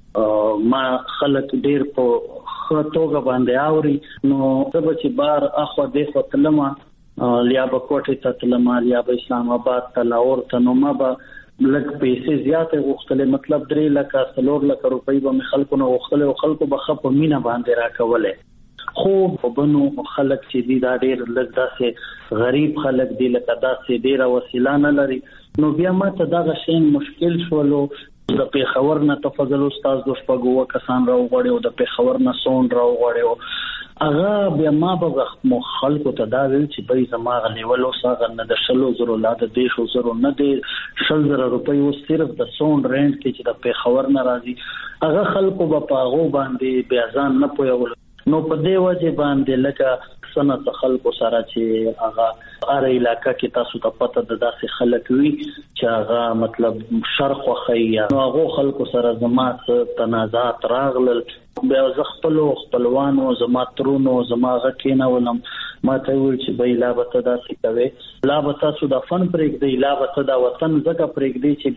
ما خلک ډیر په توګه باندې اوري. نو زه چې بار اخو دې خو تلمه لیا به کوټه ته تلمه لیا به اسلام آباد ته لاهور ته. نو ما به لږ پیسې زیاتې غوښتلې مطلب 3 لکه 4 لکه روپۍ به مې خلکو نه غوښتلې او خلکو به ښه په مینه باندې راکولې. خو په بنو خلک چې دي دا ډېر لږ داسې غریب خلک دي لکه داسې ډېره وسیله نه لري. نو بیا ما ته دغه شی مشکل شولو. د پیښور نه تفضل استاد د شپږو کسان راوغوړي او د پیښور نه سون راوغوړي. هغه بیا ما به خلکو ته دا ویل چې بای زما غلیولو ساغه نه د 100,000 لا د 100,000 نه د 100,000 روپۍ او صرف د سون رینټ کې چې د پیښور نه راځي هغه خلکو به په هغه باندې بیا ځان نه پویول. نو په دې وجه باندې لکه سنت خلکو سره چې هغه اره علاقہ کې تاسو ته پته د داسې خلک وي چې هغه مطلب شرق خو نو هغه خلکو سره زما تنازعات راغلل. بیا زه خپلوانو زما ترونو زما غکینه ولم ما ته ویل چې بای لا به ته داسې کوي لا به تاسو د فن پرېږدئ لا به ته د وطن ځکه پرېږدئ چې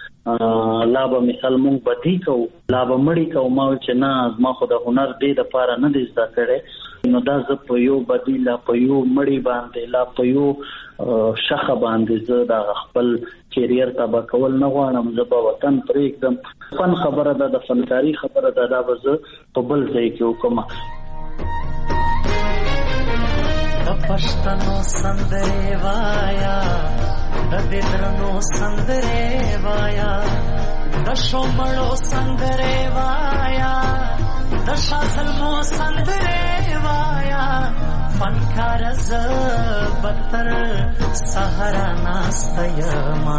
بیا لا به مثال مونږ بدي کوو لا به مړی کوو. ما ویل چې نه زما خو د هنر دې دپاره نه دی زده کړی نو دا زه په یو بدي لا په یو مړی باندې لا په یو شخه باندې زه د خپل کیریر تبا کول نه غواړم. زه به وطن پرېږدم. فن خبره ده د فنکاري خبره ده دا به زه په بل ځای کې وکړم. د پښتنو سندرې وایا د دې درنو سندرې وایا د شومړو سندرې وایا د شازلمو سندرې وایا فنکار ز بتر سهرا ناستیما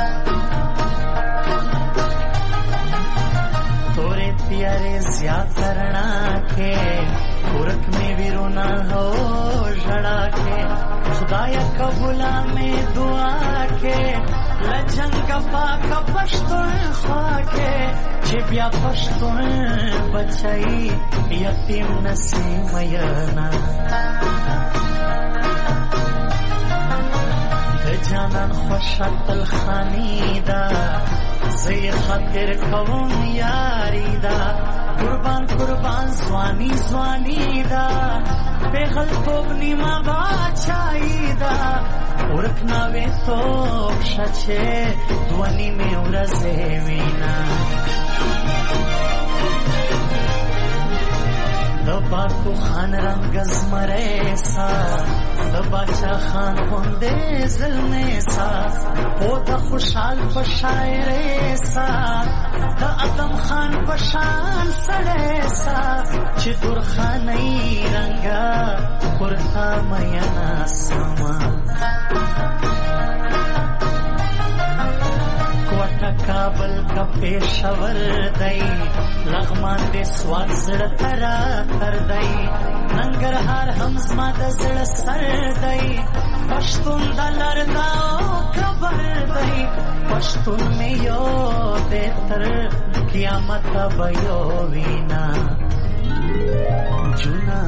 तोरे प्यारे ज्यादा करना के पुरख में विरोना हो जड़ा के खुदाया कबूला में दुआ के लजन कपा का पश्तुन ख्वा के चिबिया पश्तुन बचाई यतीम नसीमयना जानन خوشت الخانیدا زی خاطر کوم یاری دا قربان قربان زوانی زوانی دا پیغل توب نیما باچائی دا ورکنا وی توب شچه دوانی میں ورزے وینا دبا تو خان رنگ زمرے سا دبا چا خان ہوندے ظلمے سا پودا خوشحال پشائرے سا دا ادم خان پشان سڑے سا چی دور خانی رنگا پرتا مینا سما کوٹا کابل کا پیشور دئی لغمان دے سواد زړه ترا تر دی ننګرهار هم زما د زړه سر دی پښتون د لردا خبر دی پښتون مې یو دې تر قیامت به یو وینا جونا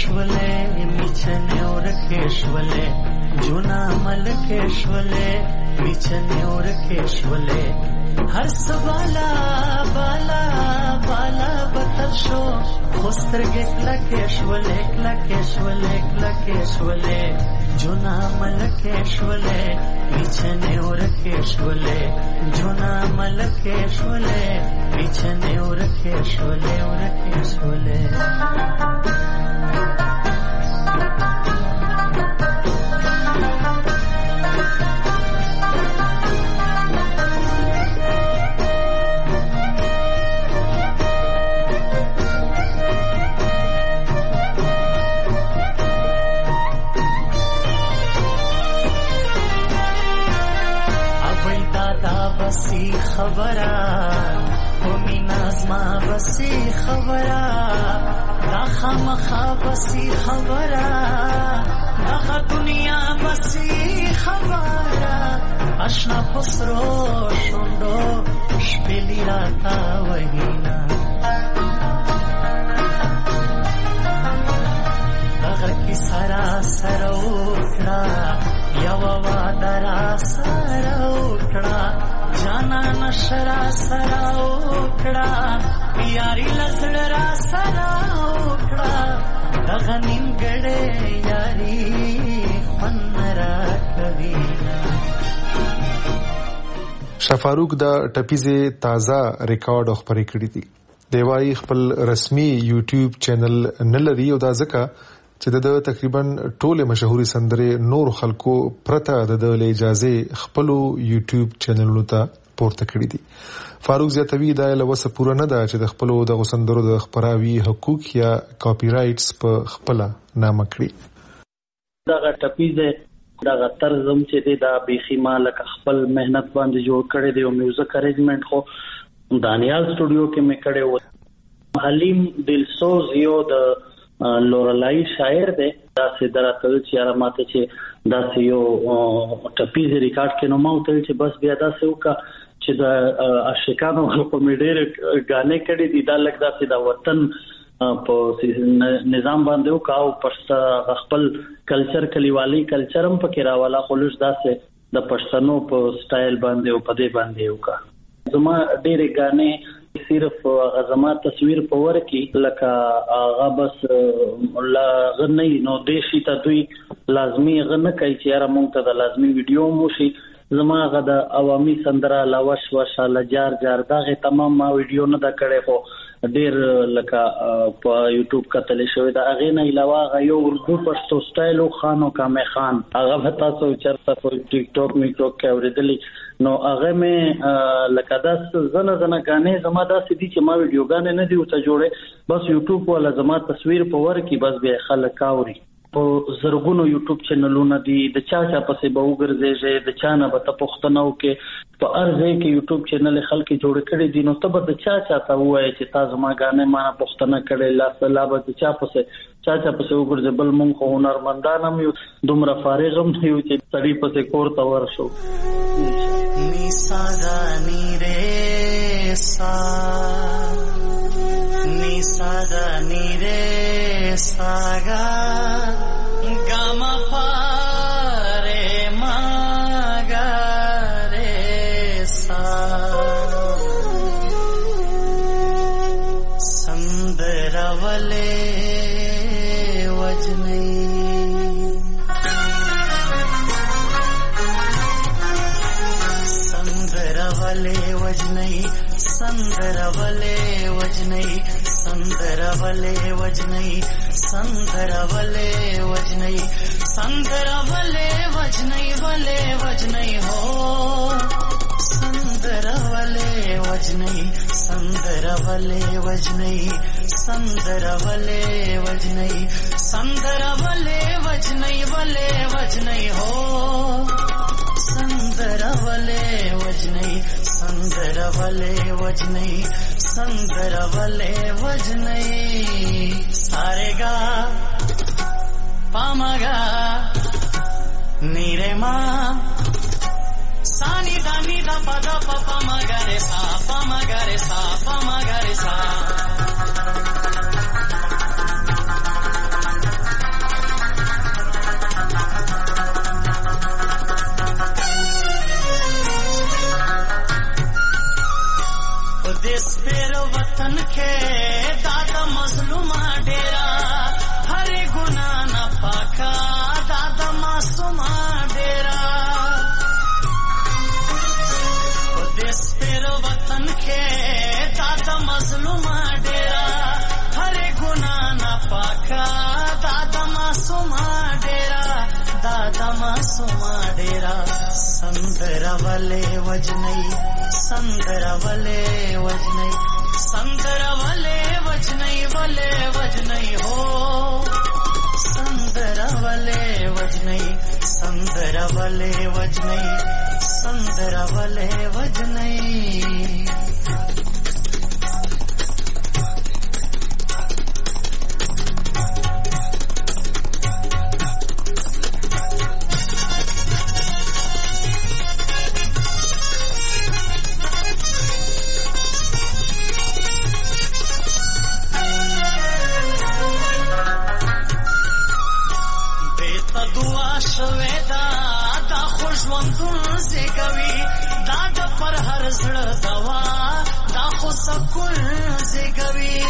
ملکیشولې میچنه ورکیشولې جونا ملکیشولې बिचने और केशवले हर सबाला बाला बाला बतर्शो खुस्तर के क्लकेशवले क्लकेशवले क्लकेशवले जुना मलकेशवले बिचने और केशवले जुना मलकेशवले बिचने और केशवले बसी खबरा होमी नाज़मा बसी खबरा राखा मखा बसी खबरा राखा दुनिया बसी खबरा अशना पुसरो शुंडो शपेली राता वहीना दगा की सरा सरोकड़ा यवा दरा सरोकड़ा जाना नशरा सराओकड़ा यारी लसड़रा सराओकड़ा दगनिम गड़े यारी फन्नरा कवीना شفاروق دا ټپیزه تازه ریکارډ خبرې کړې دي. دیوای خپل رسمي یوټیوب چینل نه لري او دا ځکه چې د تقریبا ټوله مشهوري سندره نور خلکو پرته د اجازه خپل یوټیوب چینلونو ته پورته کړی دي. فاروق زیاتوی دا لوسه پوره نه ده چې د خپل د سندرو د خبراوي حقوق یا کاپی رائټس په خپل نامه کړی. دا ټپیزه دا طرزم چې دا بيخي مالک خپل مهنت باندې جوړ کړی دی او میوزیک ارینجمنت خو دانیال سټوډیو کې مې کړی و. حلیم دلسوز یو د لورلای شاعر دی دا سه دراتل چې ماته چې دا یو ټپیز ریکارډ کې نو ماته چې بس بیا دا سه وکا چې دا عاشقانو په میډیر غانې کړي دي دا لګ دا سه دا وطن په نظام باندې وکاو پښتا خپل کلچر کلیوالي کلچرم پکې راواله خلوص دا سه د پښتنو په سټایل باندې او په دې باندې وکا زما ډېر غانې صرف غزما تصویر پور کې لکه هغه بس الله غنی نو دیشي ته دوی لازمی غنه کوي چې را مونږ ته د لازمی ویډیو مو شي زما غدا عوامي سندره لاوش وشاله جار جار دغه تمام ما ویډیو نه دا کړې خو ډیر لکه په یوټیوب کتل شوی دا هغه نه علاوه غيو اردو پښتو سټایل خانو کامه خان هغه تاسو چرته په ټیک ټاک میکرو کې اوریدلی نو هغه مې لکه داس زنه غانې زما داسې دي چې ما ویډیو غانې نه دی او ته جوړه بس یوټیوب ولا زما تصویر په ور کې بس به خلک اوري په زرګونو یوټیوب چینلونه دي د چا پسې به وګرځي د چا نه به تاسو کې په ارزه کې یوټیوب چینل خلک جوړ کړي دي نو ته به د چا ته وایي چې تاسو ما غانې ما پښتنه کړي لا سلام د چا پسې وګرځي بل مونږ هنرمندان هم یو دومره فارغ هم یو چې سړی پسې کور ته ورشو निसादा नीरे सा निसादा नीरे सागा गामा पारे मागा रे सा संदरवले वजनी संदरवले वजनई संदरवले वजनई संदरवले वजनई संदरवले वजनई वले वजनई हो संदरवले वजनई संदरवले वजनई संदरवले वजनई संदरवले वजनई वले वजनई हो संदरवले वजनई संदरवले वजनई संदरवले वजनई सारेगा पामगा नीरे मा सानी दानी दा पदा पामगा रे सा पामगा रे सा पामगा रे सा संदरवले वजनई संदरवले वजनई संदरवले वजनई वले वजनई हो संदरवले वजनई संदरवले वजनई संदरवले वजनई شویدا دا خوشوندون زیگوی دا دا پر هر زړه دوا دا خو سکون زیگوی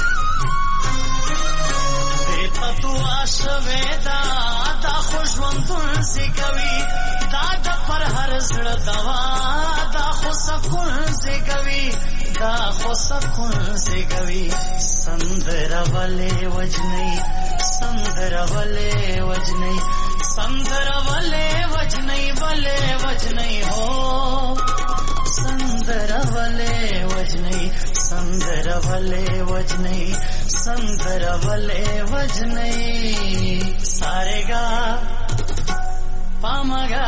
بیتا دعا شویدا دا خوشوندون زیگوی دا دا پر هر زړه دوا دا خو سکون زیگوی دا خو سکون زیگوی سندرولې وجنی سندرولې وجنی संदरवले वजनई वले वजनई हो संदरवले वजनई संदरवले वजनई संदरवले वजनई सारेगा पामगा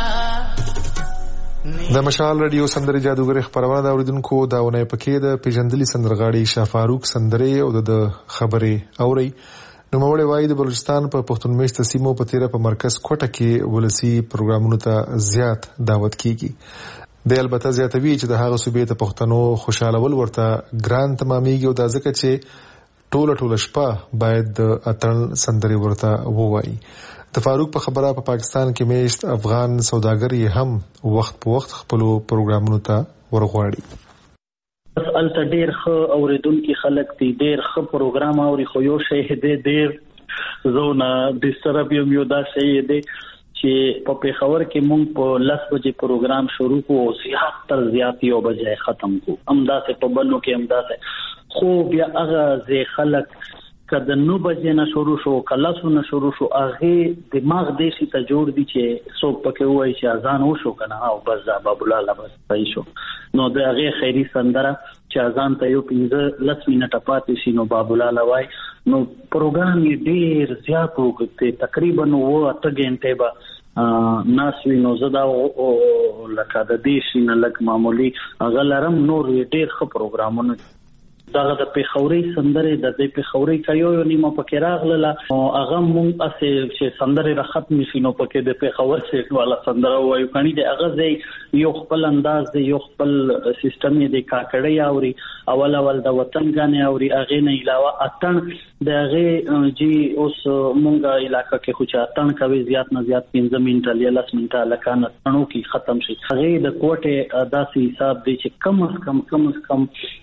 د مشال رادیو سندري جادوګر خبرونه دا اوریدونکو داونه پکې د پیژندلي سندرغاړي شاه فاروق سندري او د خبري اوري نو موړې وای د بلوچستان په پښتون میشت سیمو په تیره په مرکز کوټه کې ولسی پروګرامونو ته زیات دعوت کیږي د البته زیاتوي چې د هغه صوبې ته پښتنو خوشاله ول ورته ګران تمامېږي او د ځکه چې ټوله شپه باید د اتن سندري ورته ووایي د فاروق په خبره په پاکستان کې میشت افغان سوداګر یې هم وخت په وخت خپل پروګرامونو ته ورغواړي الته ډیر ښه اوریدونکي خلک دي ډیر ښه پروګرام اوري خو یو شی دی ډیر زونه ډیسټرب یو دا شی دی چې په پیښور کې مونږ په 10 بجې پروګرام شروع کوو زیات تر زیات یو بجې ختم کوو امداسه په بلو کې امداسه خو بیا هغه زی خلک کله 9 بجې نه شروع شو کله سونه شروع شو هغه دماغ دې شي ته جوړ دي چې څوک پکې وایي چې اذان وشو کنه او بس باب الله بس پای شو نو د هغه خیری سندره چې اذان ته یو 15 منټه پاتې شي نو باب الله وای نو پروګرام یې ډیر زیات وګته تقریبا 8 غنټه به ناس وینو زدا او لکه د دې شي نه لک معمولی غلرم نور ډیر ښه پروګرامونه دغه د پیښوري سندره د دې پیښوري کایو نیمه پکې راغله او هغه مونږ اسه چې سندره را ختم شي نو پکې د پیښور سیټ والا سندره وایو کني د هغه ځای یو خپل انداز دی یو خپل سیستم دی کاکړی اوري اول د وطن غانې اوري هغه نه علاوه اتن دغه جی اوس مونږه علاقې کې خو چې اتن کوي زیات نه زیات 15 منټه یا 10 منټه لکانه تنو کې ختم شي هغه د کوټه داسې حساب دی چې کم از کم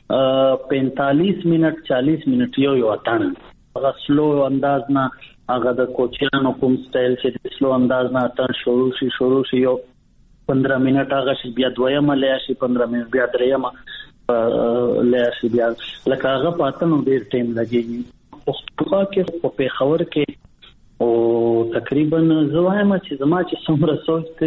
45 منټ 40 منټ یو اتن هغه سلو انداز نه هغه د کوچیانو کوم سټایل چې سلو انداز نه اتن شروع شي یو 15 منټ هغه شي بیا دویمه لیا شي 15 منټ بیا دریمه لیا شي بیا لکه هغه پاتنو ډیر ټیم لګي پښتو کې په پیښور کې او تقریبا زوایم چې زما چې څومره سوچ ته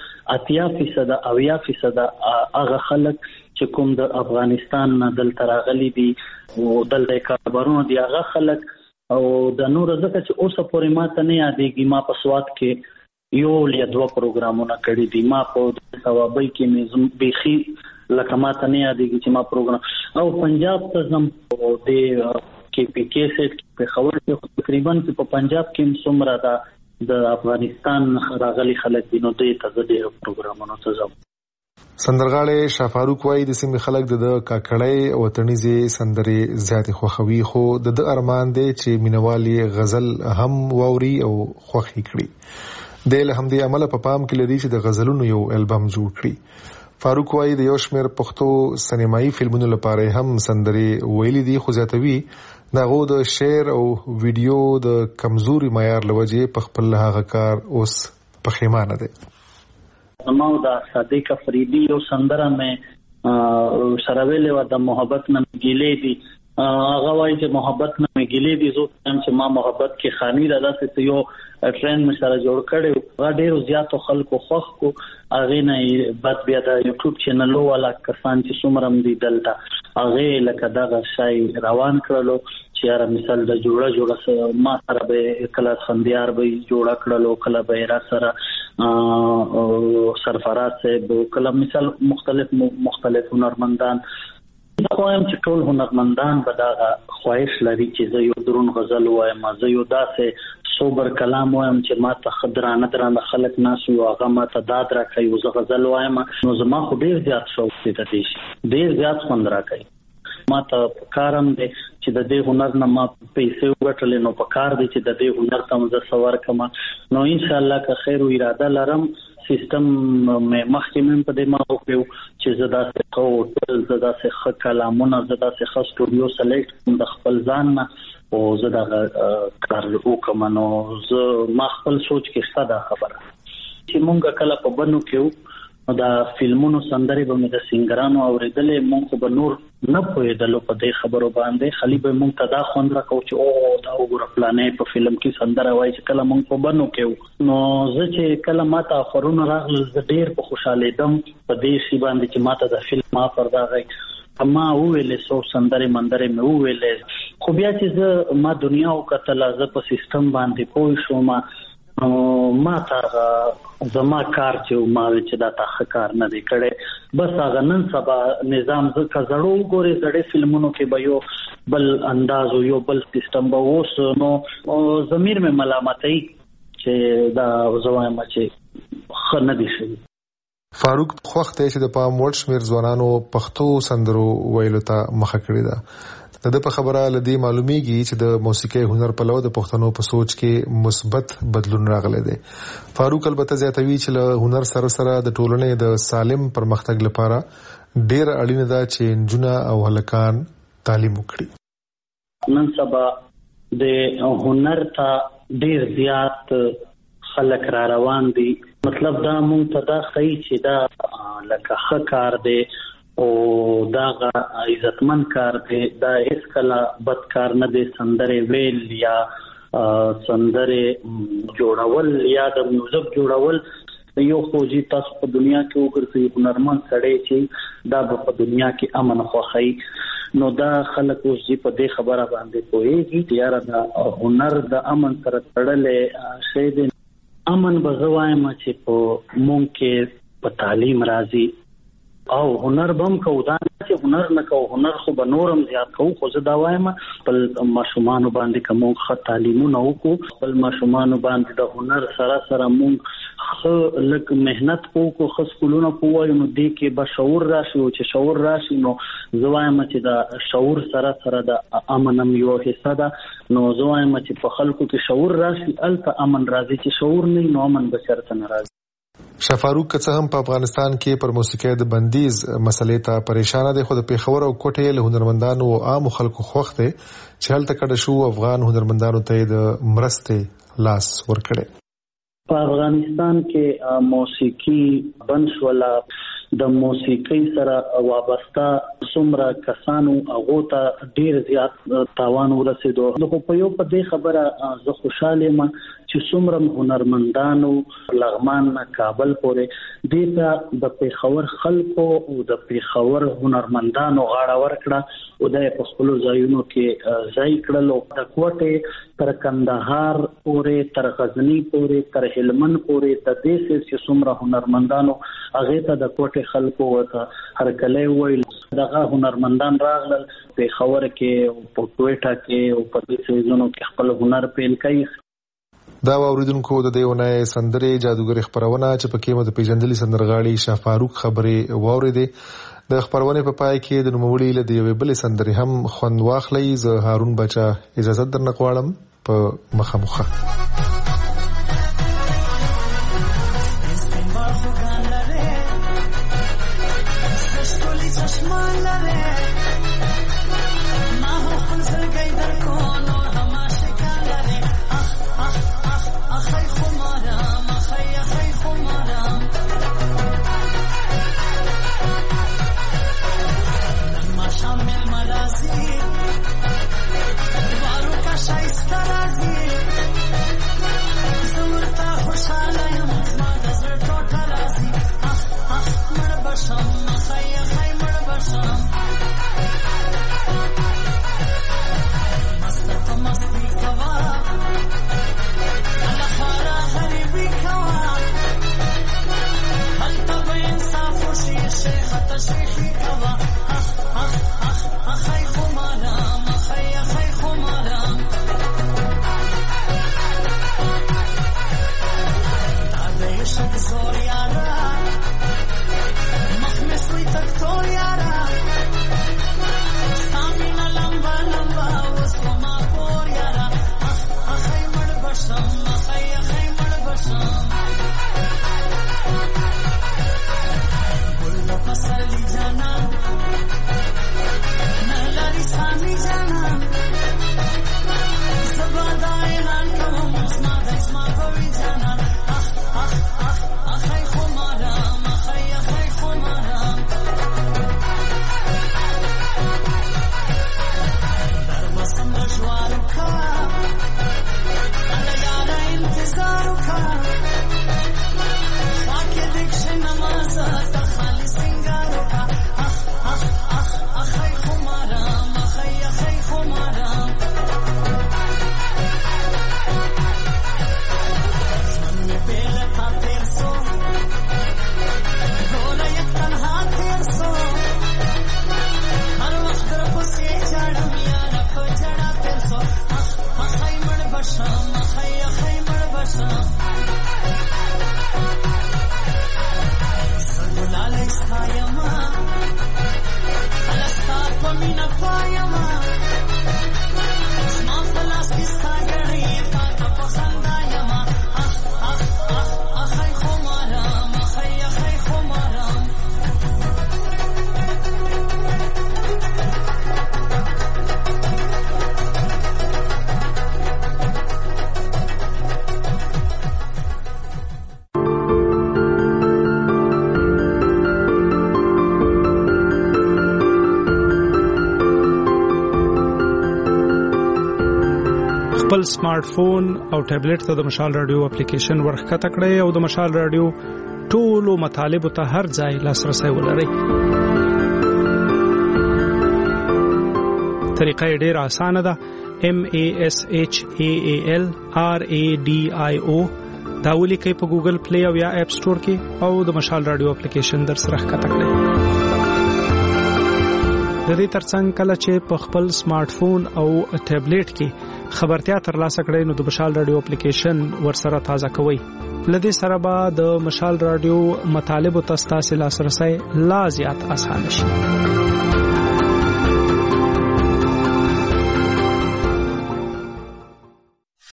80% او 80% هغه خلک چې کوم د افغانستان نه دلته راغلي دي او دلته کاربارونه دي هغه خلک او د نور ځکه چې اوسه پورې ماته نه یادېږي ما په سواد کې یو یا دوه پروګرامونه کړی دي ما په ثوابي کې مې بيخي لکه ماته نه یادېږي چې ما پروګرام او پنجاب ته زم د کې پی کې سیټ په خبر کې تقریبا په پنجاب کې څومره د افغانستان راغلي خلک دي نو دې ته د پروګرامونو ته زم سندرغاړي شاه فاروق وای د سیمې خلک د کاکړۍ وطنيزي سندري زیات خوخوي خو د ارمان دی چې مینوالي غزل هم ووري او خوخي کړي د له همدې عمل په پام کې لري چې د غزلونو یو البم جوړ کړي فاروق وای د یو شمېر پښتو سینمایي فلمونو لپاره هم سندري ویلي دي خو زیاتوي دغه د شعر او ویډیو د کمزوري معیار لوجه په خپل هغه کار اوس پښیمانه دي نو دا صادق افریدی یو سندره مې سره ویلې و د محبت نه ګیلې دي هغه وایي چې محبت نه مګلې دي زه چې ما محبت کې خاني راځه چې یو ټرین مشره جوړ کړو هغه ډیرو زیاتو خلکو خوښ کو هغه نه بعد بیا د یوټیوب چینل والا کسان چې څومره دي دلته هغه لکه دغه شای روان کړلو چې یاره مثال د جوړه ما سره به کله خندیار به جوړه کړلو کله به را سره سرفراز صاحب کله مثال مختلف هنرمندان دا وایم چې ټول هنرمندان به دا خواهش لري چې زه یو درون غزل وایم زه یو داسې صبر کلام وایم چې ما ته خدرانه خلک ناس یو هغه ما ته داد راکوي زه غزل وایم نو زما خو ډیر زیات شوق دی ته ډیر زیات خوند راکوي ما ته کارم دی چې د دې هنر نه ما پیسې وګټلې نو په کار دی چې د دې هنر ته زه سوار کما نو ان شاء الله که خیر او اراده لرم سیستم مخکمن په دې ما وکړو چې زدا څخه هوټل زدا څخه کلامونه زدا څخه سټوډیو سلیکټ د خپل ځان نه او زدا کار وکم نو زه ما خپل سوچ کې ستاده خبره چې مونږ کله په بنو کې دا فلمونو سندري به مې د سنگرانو اوریدلې مونږ به نور نه پوهېدلو په دې خبرو باندې خالي به مونږ ته دا خوند راکو چې او دا وګوره پلانې په فلم کې سندره وایي چې کله مونږ په بنو کې نو زه چې کله ماته افرونه راغلل زه ډېر په خوشاله دم په دې شی باندې چې ماته د فلم ما پر دا غي اما ویلې سو سندري مندري مې ویلې خو بیا چې ما دنیا او کتل زه په سیستم باندې پوه شوم ما ته زما کار چې ما چې دا تاخه کار نه دی کړي بس هغه نن سبا نظام زکه زړو ګوري زړې فلمونو کې به یو بل انداز او یو بل سیستم به اوس نو ضمیر مې ملامتای چې دا زوایم چې خنه دي شي فاروق خوخته چې د پام وړ شمیر ځوانانو پښتو سندرو ویلو ته مخه کړی دا د په خبره لدی معلومیږي چې د موسیقي هنر په لور د پښتنو په سوچ کې مثبت بدلون راغلی دی فاروق البته زیاتوي چې له هنر سره سره د ټولنې د سالم پرمختګ لپاره ډیر اړینه ده چې نجونه او هلکان تعلیم وکړي نن سبا د هنر ته ډیر زیات خلک را روان دي مطلب دا مونږ ته دا خی چې دا لکه ښه کار دی او دا عزتمن کار دی دا هیڅ کله بد کار نه دی سندره ویل یا سندره جوړول یا د میوزیک جوړول یو خوږی تاسو په دنیا کې وګرځي هنرمند سړی چې دا په دنیا کې امن خوخی نو دا خلک اوس په دې خبره باندې کوي چې یاره دا هنر د امن سره تړلې شی دی امن بزوایم چې په مونږ کې په تعلیم راځي او هنر بم کو دا چې هنر نه کو هنر خو به نورم زیات کو خو زه دا وایم خپل ماشومان باندې کوم ښه تعلیمونه وکړو خپل ماشومان باندې د هنر سره سره مونږ ښه لک مهنت وکړو خو سکولونه کوو نو دې کې به شعور راشي او چې شعور راشي نو زه وایم چې دا شعور سره سره د امنم یو حصہ ده نو زه وایم چې په خلکو کې شعور راشي الته امن راځي چې شعور نه نو امن به چرته نه راځي شفاروق که څه هم په افغانستان کې پر موسیقي د بندیز مسلې ته پریشان دي خو د پیښور او کوټې له هنرمندانو او عام خلکو خوښ دي چې هلته کډه شو افغان هنرمندانو ته د مرستې لاس ورکړي په افغانستان کې موسیقي بنشولا د موسیقي سره وابسته څومره کسانو هغه ته ډیر زیات تاوان ورسېدو نو په یو په دې خبره زه خوشاله یم چې څومره هنرمندانو لغمان نه کابل پورې دې د پیښور خلکو او د پیښور هنرمندانو غاړه ورکړه او د خپل ځایونو کې ځای کړلو د کوټه تر کندهار پورې تر غزنی پورې تر هلمند پورې د دې چې څومره هنرمندانو هغه ته د کوټه خلکو وته هر کله ویل دغه هنرمندان راغلل پیښور کې او په کوټه کې او په دې ځایونو کې خپل هنر پیل کوي دا اوریدونکو د دیونه سندري جادوګر خبرونه چې پکې مو د پیژندلي سندرغاړي شفاروق خبرې واوریدې د خبرونه په پای کې د نوموړي له دیوې بل سندري هم خوند واخلي زه هارون بچا اجازه درنه غواړم په مخامخه Mil malazir خپل سمارټ فون او ټابلیټ ته د مشال رادیو اپلیکیشن ورخکته کړئ او د مشال رادیو ټولو مطالبه ته هر ځای لاسرسي ولرئ. طریقه ډېره اسانه ده. MASHALRADIO دا ولیکئ په ګوګل پلی او یا اپ سٹور کې او د مشال رادیو اپلیکیشن در سره ښکته کړئ. د دې ترڅنګ کله چې په خپل سمارټ فون او ټابلیټ کې خبرتیا ترلاسه کړئ نو د مشال رادیو اپلیکیشن ورسره تازه کوئ. لدې سره به د مشال رادیو مطالب او تاسو لاسرسي لا زیات اسانه شي.